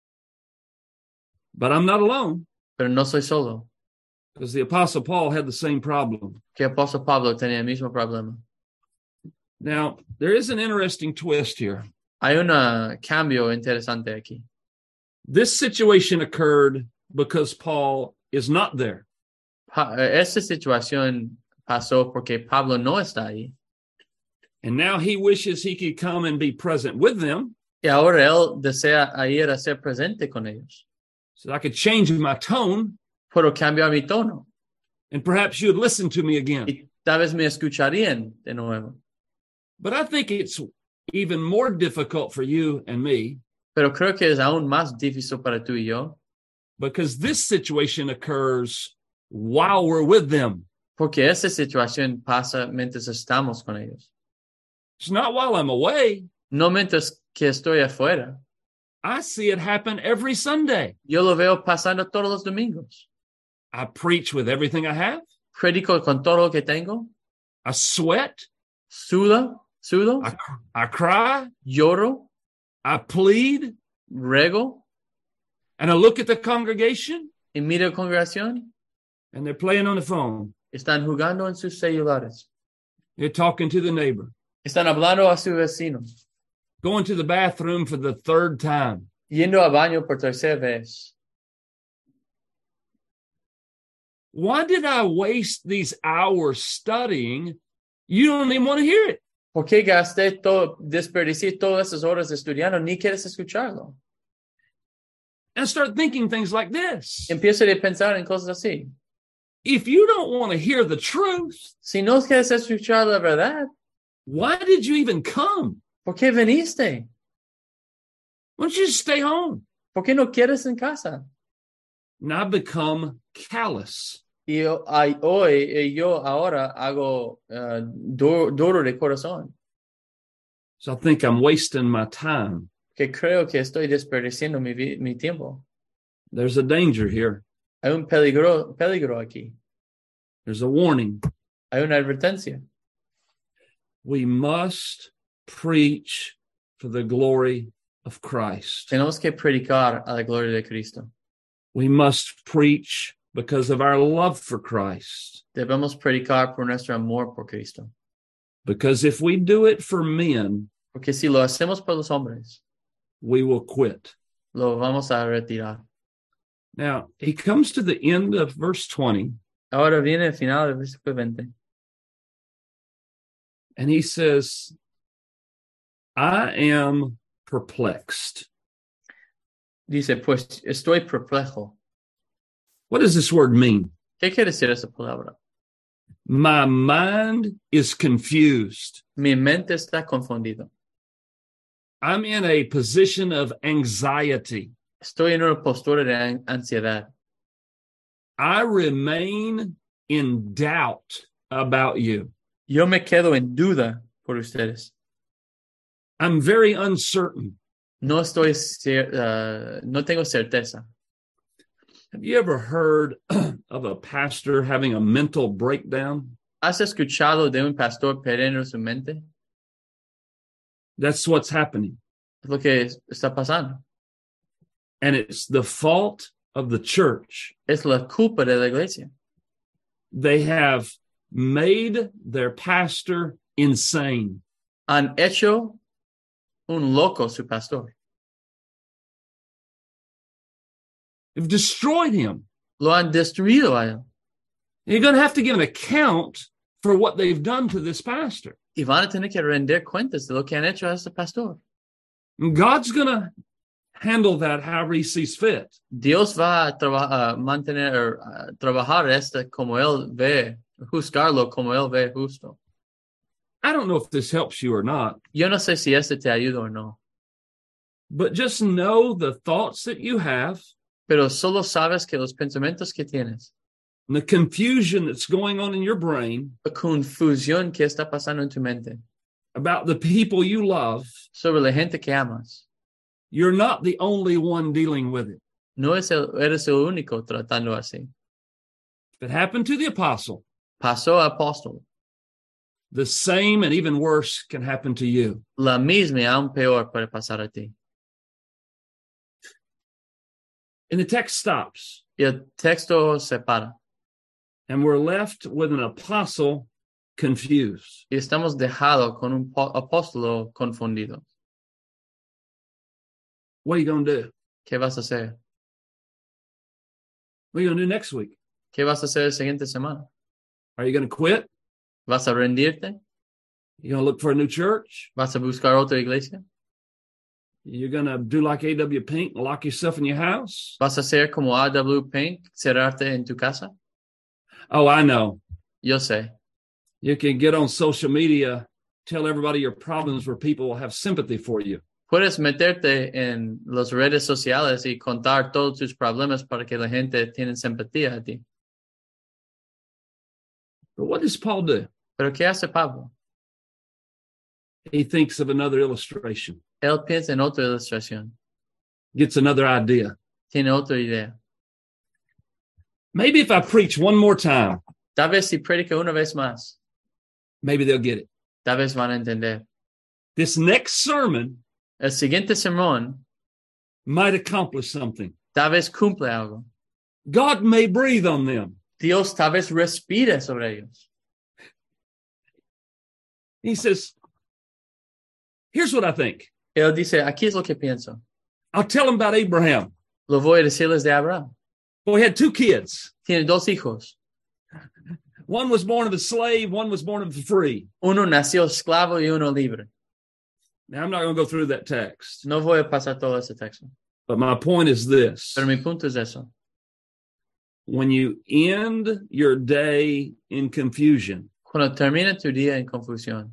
But I'm not alone, Pero no soy solo, because the Apostle Paul had the same problem. que el apóstol Pablo tenía el mismo problema. Now, there is an interesting twist here. Hay un cambio interesante aquí. This situation occurred because Paul is not there. Esta situación pasó porque Pablo no está ahí. And now he wishes he could come and be present with them, Y ahora él desea ir a ser presente con ellos. so I could change my tone, Puedo cambiar mi tono. and perhaps you would listen to me again. Y tal vez me escucharían de nuevo. But I think it's even more difficult for you and me, Pero creo que es aún más difícil para tú y yo, because this situation occurs while we're with them. porque esta situación pasa mientras estamos con ellos. It's not while I'm away. No mientras que estoy afuera. I see it happen every Sunday. Yo lo veo pasando todos los domingos. I preach with everything I have. Predico con todo lo que tengo. I sweat. Sudo. I cry. Lloro. I plead. Ruego. And I look at the congregation. Y miro congregación. And they're playing on the phone. Están jugando en sus celulares. They're talking to the neighbor. Están hablando a su vecino. Going to the bathroom for the third time. Yendo al baño por tercera vez. Why did I waste these hours studying? You don't even want to hear it. ¿Por qué desperdicié todas esas horas estudiando? Ni quieres escucharlo. And start thinking things like this. Empiezo a pensar en cosas así. If you don't want to hear the truth, si no quieres escuchar la verdad, why did you even come? ¿Por qué viniste? Why don't you just stay home? ¿Por qué no quieres en casa? And I become callous. Y yo ahora hago duro de corazón. So I think I'm wasting my time. Que creo que estoy desperdiciando mi tiempo. There's a danger here. Hay un peligro aquí. There's a warning. Hay una advertencia. We must preach for the glory of Christ. Tenemos que predicar a la gloria de Cristo. We must preach because of our love for Christ. Debemos predicar por nuestro amor por Cristo. Because if we do it for men, porque si lo hacemos por los hombres, we will quit. Lo vamos a retirar. Now, he comes to the end of verse 20. Ahora viene el final del versículo 20. And he says, I am perplexed. Dice, pues estoy perplejo. What does this word mean? ¿Qué quiere decir esa palabra? My mind is confused. Mi mente está confundido. I'm in a position of anxiety. Estoy en una postura de ansiedad. I remain in doubt about you. Yo me quedo en duda por ustedes. I'm very uncertain. No tengo certeza. Have you ever heard of a pastor having a mental breakdown? ¿Has escuchado de un pastor perdiendo su mente? That's what's happening. Es lo que está pasando. And it's the fault of the church. Es la culpa de la iglesia. They have made their pastor insane. Han hecho un loco su pastor. They've destroyed him. Lo han destruido a él. You're going to have to give an account for what they've done to this pastor. Y van a tener que render cuentas de lo que han hecho a este pastor. And God's going to handle that however he sees fit. Dios va a trabajar esto como él ve, juzgarlo como él ve justo. I don't know if this helps you or not. Yo no sé si esto te ayuda o no. But just know the thoughts that you have. Pero solo sabes que los pensamientos que tienes. And the confusion that's going on in your brain. La confusión que está pasando en tu mente. About the people you love. Sobre la gente que amas. You're not the only one dealing with it. No eres el único tratando así. If it happened to the apostle. Pasó al apóstol. The same and even worse can happen to you. La misma y aún peor puede pasar a ti. And the text stops. Y el texto se para. And we're left with an apostle confused. Y estamos dejados con un apóstol confundido. What are you going to do? ¿Qué vas a hacer? What are you going to do next week? ¿Qué vas a hacer la siguiente semana? Are you going to quit? ¿Vas a rendirte? You going to look for a new church? ¿Vas a buscar otra iglesia? You're going to do like A.W. Pink and lock yourself in your house? ¿Vas a hacer como A.W. Pink, cerrarte en tu casa? Oh, I know. Yo sé. You can get on social media, tell everybody your problems where people will have sympathy for you. Puedes meterte en las redes sociales y contar todos tus problemas para que la gente tenga simpatía a ti. But what does Paul do? ¿Pero qué hace Pablo? He thinks of another illustration. Él piensa en otra ilustración. gets another idea. tiene otra idea. Maybe if I preach one more time, Tal vez si predica una vez más, maybe they'll get it. tal vez van a entender. This next sermon El siguiente sermón might accomplish something. tal vez cumple algo. God may breathe on them. Dios tal vez respire sobre ellos. He says, here's what I think. Él dice, aquí es lo que pienso. I'll tell them about Abraham. Lo voy a decirles de Abraham. Well, he had 2 kids. Tiene 2 hijos. One was born of a slave, one was born of the free. Uno nació esclavo y uno libre. Now, I'm not going to go through that text, No voy a pasar todo ese texto. but my point is this. Pero mi punto es eso. When you end your day in confusion, Cuando termina tu día en confusión,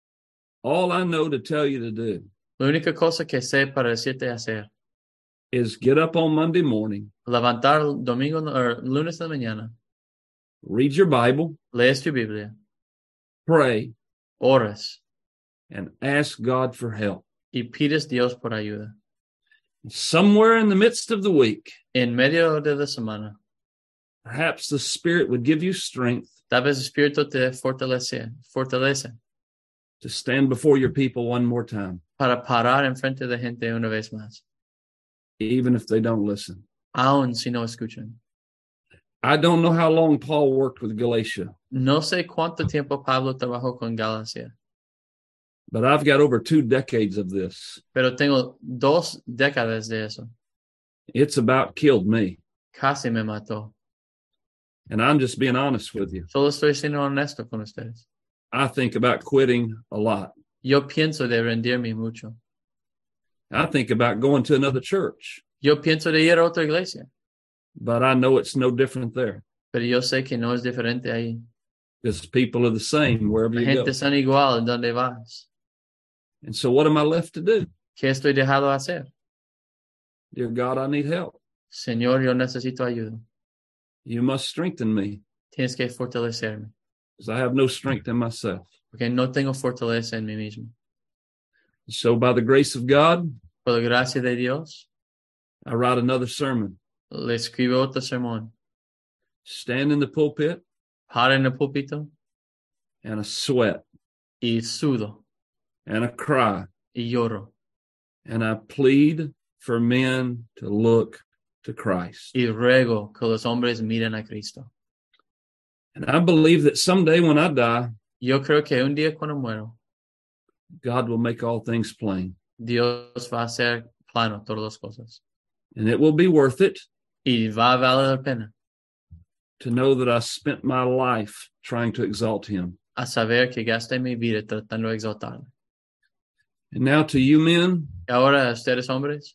all I know to tell you to do la única cosa que sé para decirte hacer, is get up on Monday morning, levantar domingo o lunes de la mañana, read your Bible, lees tu Biblia, pray, oras and ask God for help. y pides Dios por ayuda. Somewhere in the midst of the week, En medio de la semana, perhaps the Spirit would give you strength tal vez el Espíritu te fortalece to stand before your people one more time, para parar enfrente de gente una vez más, even if they don't listen. aun si no escuchan. I don't know how long Paul worked with Galatia, No sé cuánto tiempo Pablo trabajó con Galacia, but I've got over 2 decades of this. pero tengo 2 décadas de eso. It's about killed me. Casi me mató. And I'm just being honest with you. Solo estoy siendo honesto con ustedes. I think about quitting a lot. Yo pienso de rendirme mucho. I think about going to another church, Yo pienso de ir a otra iglesia, but I know it's no different there pero yo sé que no es diferente ahí. because people are the same wherever La you go. gente son igual en donde vas. And so what am I left to do? ¿Qué estoy dejado hacer? Dear God, I need help. Señor, yo necesito ayuda. You must strengthen me Tienes que fortalecerme, because I have no strength in myself. porque no tengo fortaleza en mí mismo. So by the grace of God, Por la gracia de Dios, I write another sermon, le escribo otro sermón. stand in the pulpit, Paro en el púlpito and I sweat y sudo and I cry y lloro and I plead for men to look to Christ. y ruego que los hombres miren a Cristo. And I believe that someday when I die, Yo creo que un día cuando muero, God will make all things plain. Dios va a hacer plano todas las cosas. And it will be worth it Y va a valer la pena to know that I spent my life trying to exalt him. a saber que gasté mi vida tratando de exaltarle. And now to you men, Y ahora, ustedes hombres,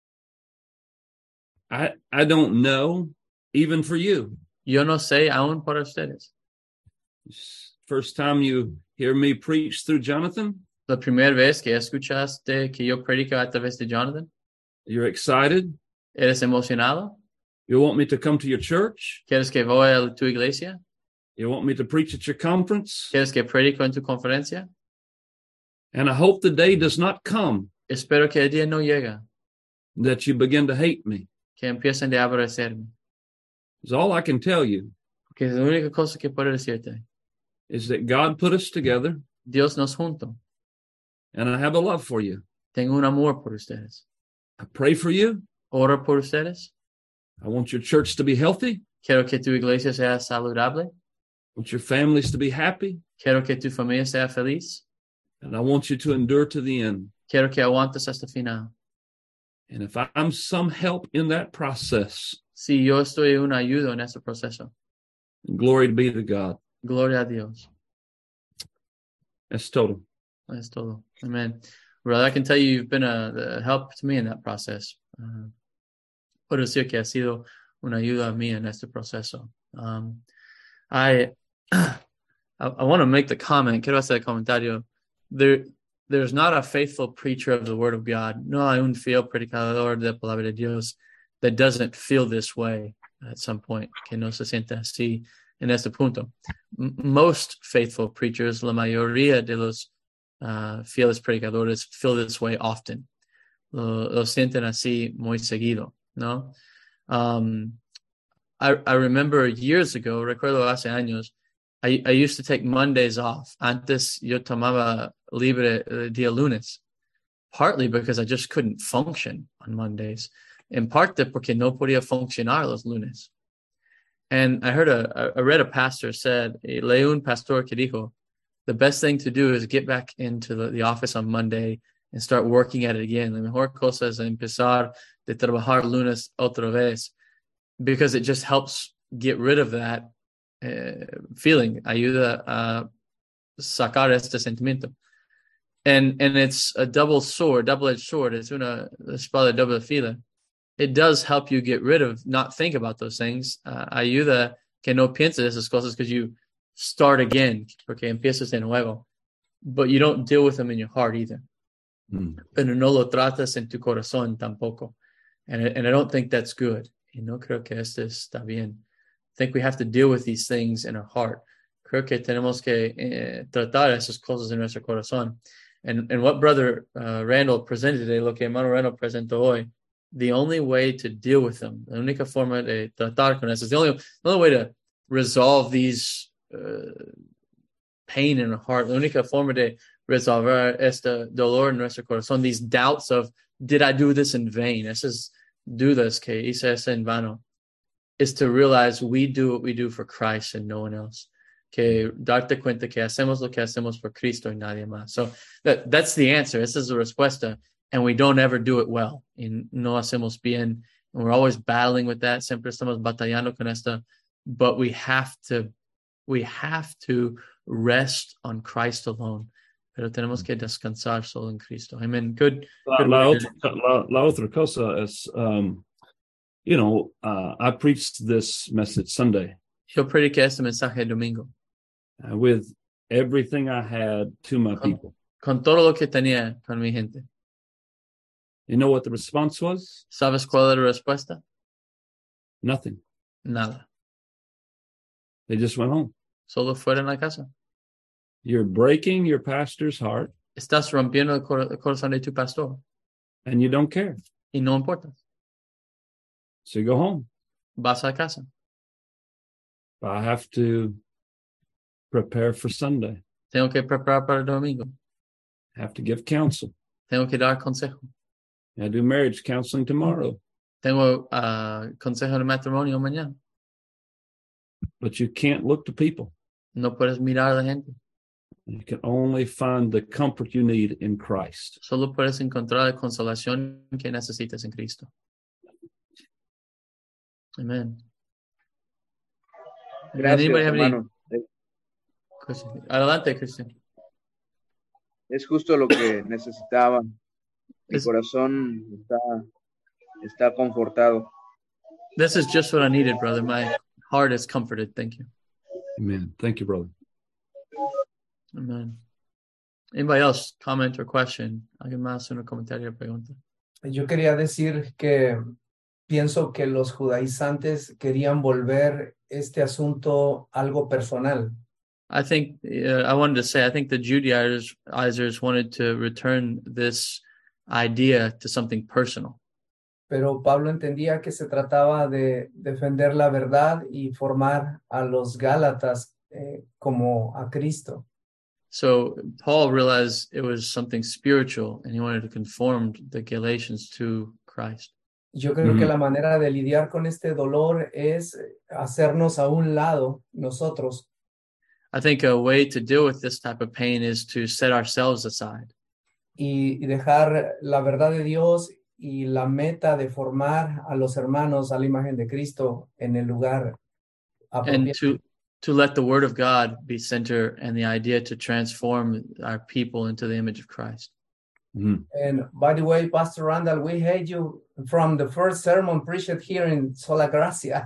I don't know, even for you. yo no sé aún para ustedes. First time you hear me preach through Jonathan, La primera vez que escuchaste que yo predico a través de Jonathan, you're excited. ¿eres emocionado? You want me to come to your church. ¿Quieres que vaya a tu iglesia? You want me to preach at your conference. ¿Quieres que predico en tu conferencia? And I hope the day does not come Espero que el día no llegue, that you begin to hate me. que empiecen a aborrecerme. Because all I can tell you Porque la única cosa que puedo decirte, is that God put us together, Dios nos juntó. and I have a love for you. Tengo un amor por ustedes. I pray for you. Oro por ustedes. I want your church to be healthy. Quiero que tu iglesia sea saludable. I want your families to be happy. Quiero que tu familia sea feliz. And I want you to endure to the end. Quiero que aguantes hasta el final. And if I'm some help in that process, Si yo estoy una ayuda en ese proceso, glory be to God. gloria a Dios. That's total. Es todo. Amen. Brother, I can tell you you've been a help to me in that process. Puedo decir que ha sido una ayuda a mí en este proceso. I want to make the comment. Quiero hacer el comentario. There's not a faithful preacher of the Word of God. No hay un fiel predicador de la palabra de Dios that doesn't feel this way at some point, que no se siente así en este punto. Most faithful preachers, la mayoría de los fieles predicadores, feel this way often. lo sienten así muy seguido, ¿no? I remember years ago, recuerdo hace años, I used to take Mondays off. Antes yo tomaba libre día lunes, partly because I just couldn't function on Mondays, en parte porque no podía funcionar los lunes. And I read a pastor said, leí un pastor que dijo, the best thing to do is get back into the office on Monday and start working at it again. La mejor cosa es empezar de trabajar lunes otra vez, because it just helps get rid of that feeling. Ayuda a sacar este sentimiento. And it's a double-edged sword. It's una espada doble fila. It does help you get rid of, not think about those things. Ayuda que no pienses esas cosas, because you start again, porque empiezas de nuevo. But you don't deal with them in your heart either. Pero no lo tratas en tu corazón tampoco. And I don't think that's good. Y no creo que esto está bien. I think we have to deal with these things in our heart. Creo que tenemos que tratar esas cosas en nuestro corazón. And what Brother Randall presented today, lo que Hermano Randall presentó hoy, the only way to deal with them, la única forma de tratar con eso, the only way to resolve these pain in our heart, la única forma de resolver este dolor en nuestro corazón, these doubts of, did I do this in vain? Esas dudas que hice eso en vano, is to realize we do what we do for Christ and no one else. Que darte cuenta que hacemos lo que hacemos por Cristo y nadie más. So that's the answer. Esa es la respuesta. And we don't ever do it well. Y no hacemos bien. And we're always battling with that. Siempre estamos batallando con esto. But we have to rest on Christ alone. Pero tenemos que descansar solo en Cristo. Amen. Good. La otra cosa es, I preached this message Sunday. Yo prediqué este mensaje domingo. With everything I had to my people. Con todo lo que tenía con mi gente. You know what the response was? ¿Sabes cuál era la respuesta? Nothing. Nada. They just went home. Solo fueron a casa. You're breaking your pastor's heart. Estás rompiendo el corazón de tu pastor. And you don't care. Y no importa. So you go home. Vas a casa. I have to prepare for Sunday. Tengo que preparar para el domingo. I have to give counsel. Tengo que dar consejo. I do marriage counseling tomorrow. Tengo consejo de matrimonio mañana. But you can't look to people. No puedes mirar a la gente. You can only find the comfort you need in Christ. Solo puedes encontrar la consolación que necesitas en Cristo. Amen. Gracias, hermano. Adelante, Cristian. Es justo lo que necesitaba. Mi corazón está confortado. This is just what I needed, brother. My heart is comforted. Thank you. Amen. Thank you, brother. Amen. Anybody else comment or question? ¿Alguien más un comentario o pregunta? Yo quería decir que pienso que los judaizantes querían volver este asunto algo personal. I think I wanted to say, I think the Judaizers wanted to return this idea to something personal. Pero Pablo entendía que se trataba de defender la verdad y formar a los Gálatas como a Cristo. So Paul realized it was something spiritual and he wanted to conform the Galatians to Christ. Yo creo que la manera de lidiar con este dolor es hacernos a un lado nosotros. I think a way to deal with this type of pain is to set ourselves aside. Y dejar la verdad de Dios y la meta de formar a los hermanos a la imagen de Cristo en el lugar apropiado. And to let the word of God be center and the idea to transform our people into the image of Christ. And by the way, Pastor Randall, we heard you from the first sermon preached here in Sola Gracia.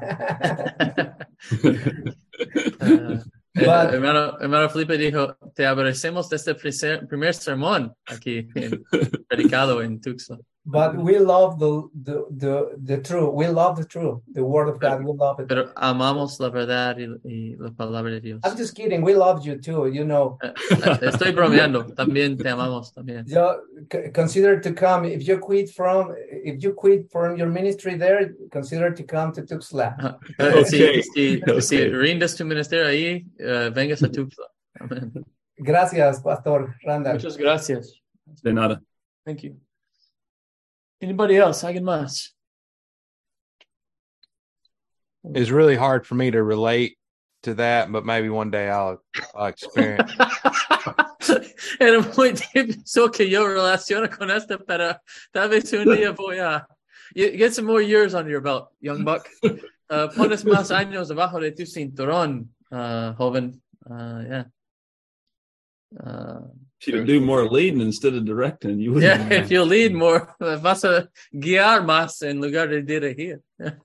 Hermano Felipe dijo, te agradecemos de este primer sermón aquí predicado en Tucson. But we love the truth. We love the truth, the word of God. We love it. Pero amamos la verdad y la palabra de Dios. I'm just kidding. We love you too. You know. Estoy bromeando. También te amamos también. Consider to come if you quit from your ministry there. Consider to come to Tuxtla. Okay. Si rindes tu ministerio ahí, vengas a Tuxtla. Amen. Gracias, Pastor Randall. Muchas gracias. De nada. Thank you. Anybody else? ¿Alguien más? It's really hard for me to relate to that, but maybe one day I'll experience. Era muy difícil que yo relacione con esto, pero tal vez un día voy a get some more years under your belt, young buck. Pones más años debajo de tu cinturón, joven. Yeah. If you do more leading instead of directing, you wouldn't. If you lead more, vas a guiar más en lugar de dirigir.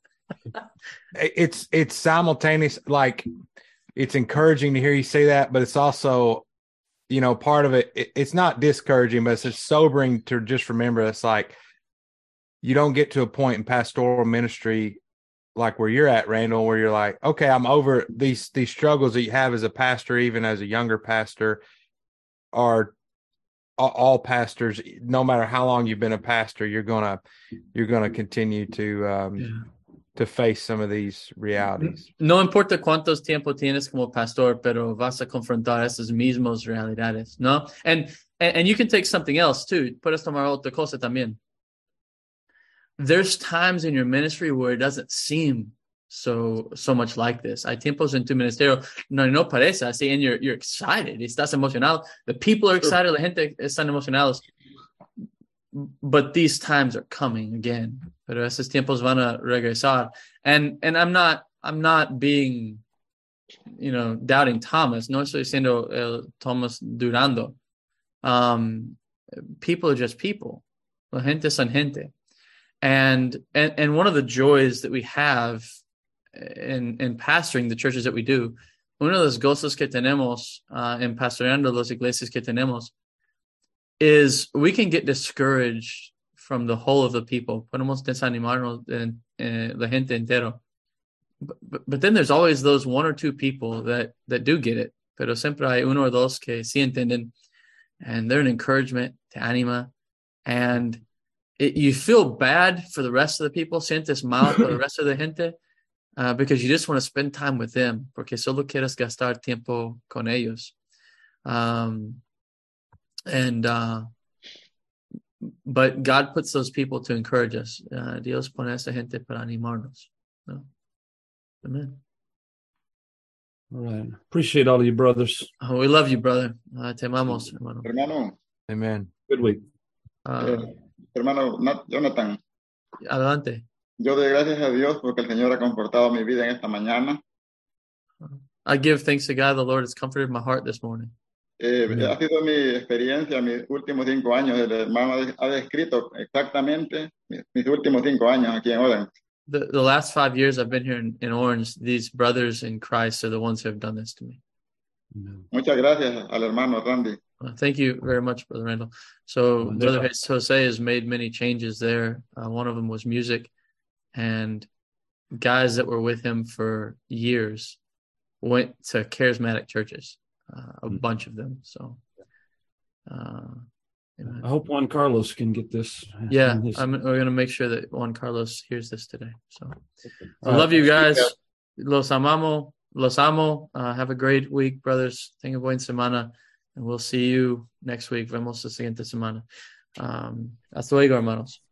It's simultaneous. Like, it's encouraging to hear you say that, but it's also, part of it. It's not discouraging, but it's just sobering to just remember. It's like you don't get to a point in pastoral ministry like where you're at, Randall, where you're like, okay, I'm over these struggles that you have as a pastor, even as a younger pastor. Are all pastors, no matter how long you've been a pastor, you're gonna continue to face some of these realities. No importa cuántos tiempo tienes como pastor, pero vas a confrontar esas mismas realidades, ¿no? And you can take something else too. Puedes tomar otra cosa también. There's times in your ministry where it doesn't seem so much like this. Hay tiempos en tu ministerio no parece así, and you're excited. Estás emocionado. The people are excited. La gente están emocionados. But these times are coming again. Pero esos tiempos van a regresar. And I'm not being, doubting Thomas. No estoy diciendo Thomas dudando. People are just people. La gente son gente. And one of the joys that we have in pastoring the churches that we do, uno de los gozos que tenemos en pastoreando las iglesias que tenemos is we can get discouraged from the whole of the people. Podemos desanimarnos la gente entero. But then there's always those one or two people that do get it. Pero siempre hay uno o dos que sí entienden, and they're an encouragement, te anima, and you feel bad for the rest of the people, sientes mal for the rest of the gente, because you just want to spend time with them, porque solo quieres gastar tiempo con ellos. But God puts those people to encourage us. Dios pone esa gente para animarnos. No? Amen. All right. Appreciate all of you brothers. We love you, brother. Te amamos, hermano. Hermano. Amen. Good week. Hermano Jonathan. Adelante. Yo doy gracias a Dios porque el Señor ha confortado mi vida en esta mañana. I give thanks to God. The Lord has comforted my heart this morning. Ha sido mi experiencia, mis últimos 5 años. El hermano ha descrito exactamente mis últimos 5 años aquí en Orange. The last 5 years I've been here in Orange, these brothers in Christ are the ones who have done this to me. Muchas gracias al hermano Randy. Thank you very much, Brother Randall. So Brother Jose has made many changes there. One of them was music, and guys that were with him for years went to charismatic churches, a bunch of them. So I hope Juan Carlos can get this. Yeah, we're going to make sure that Juan Carlos hears this today. So I love you guys. Los amamos. Los amo. Have a great week, brothers. Tengan buena semana. And we'll see you next week. Vemos la siguiente semana. Hasta luego, hermanos.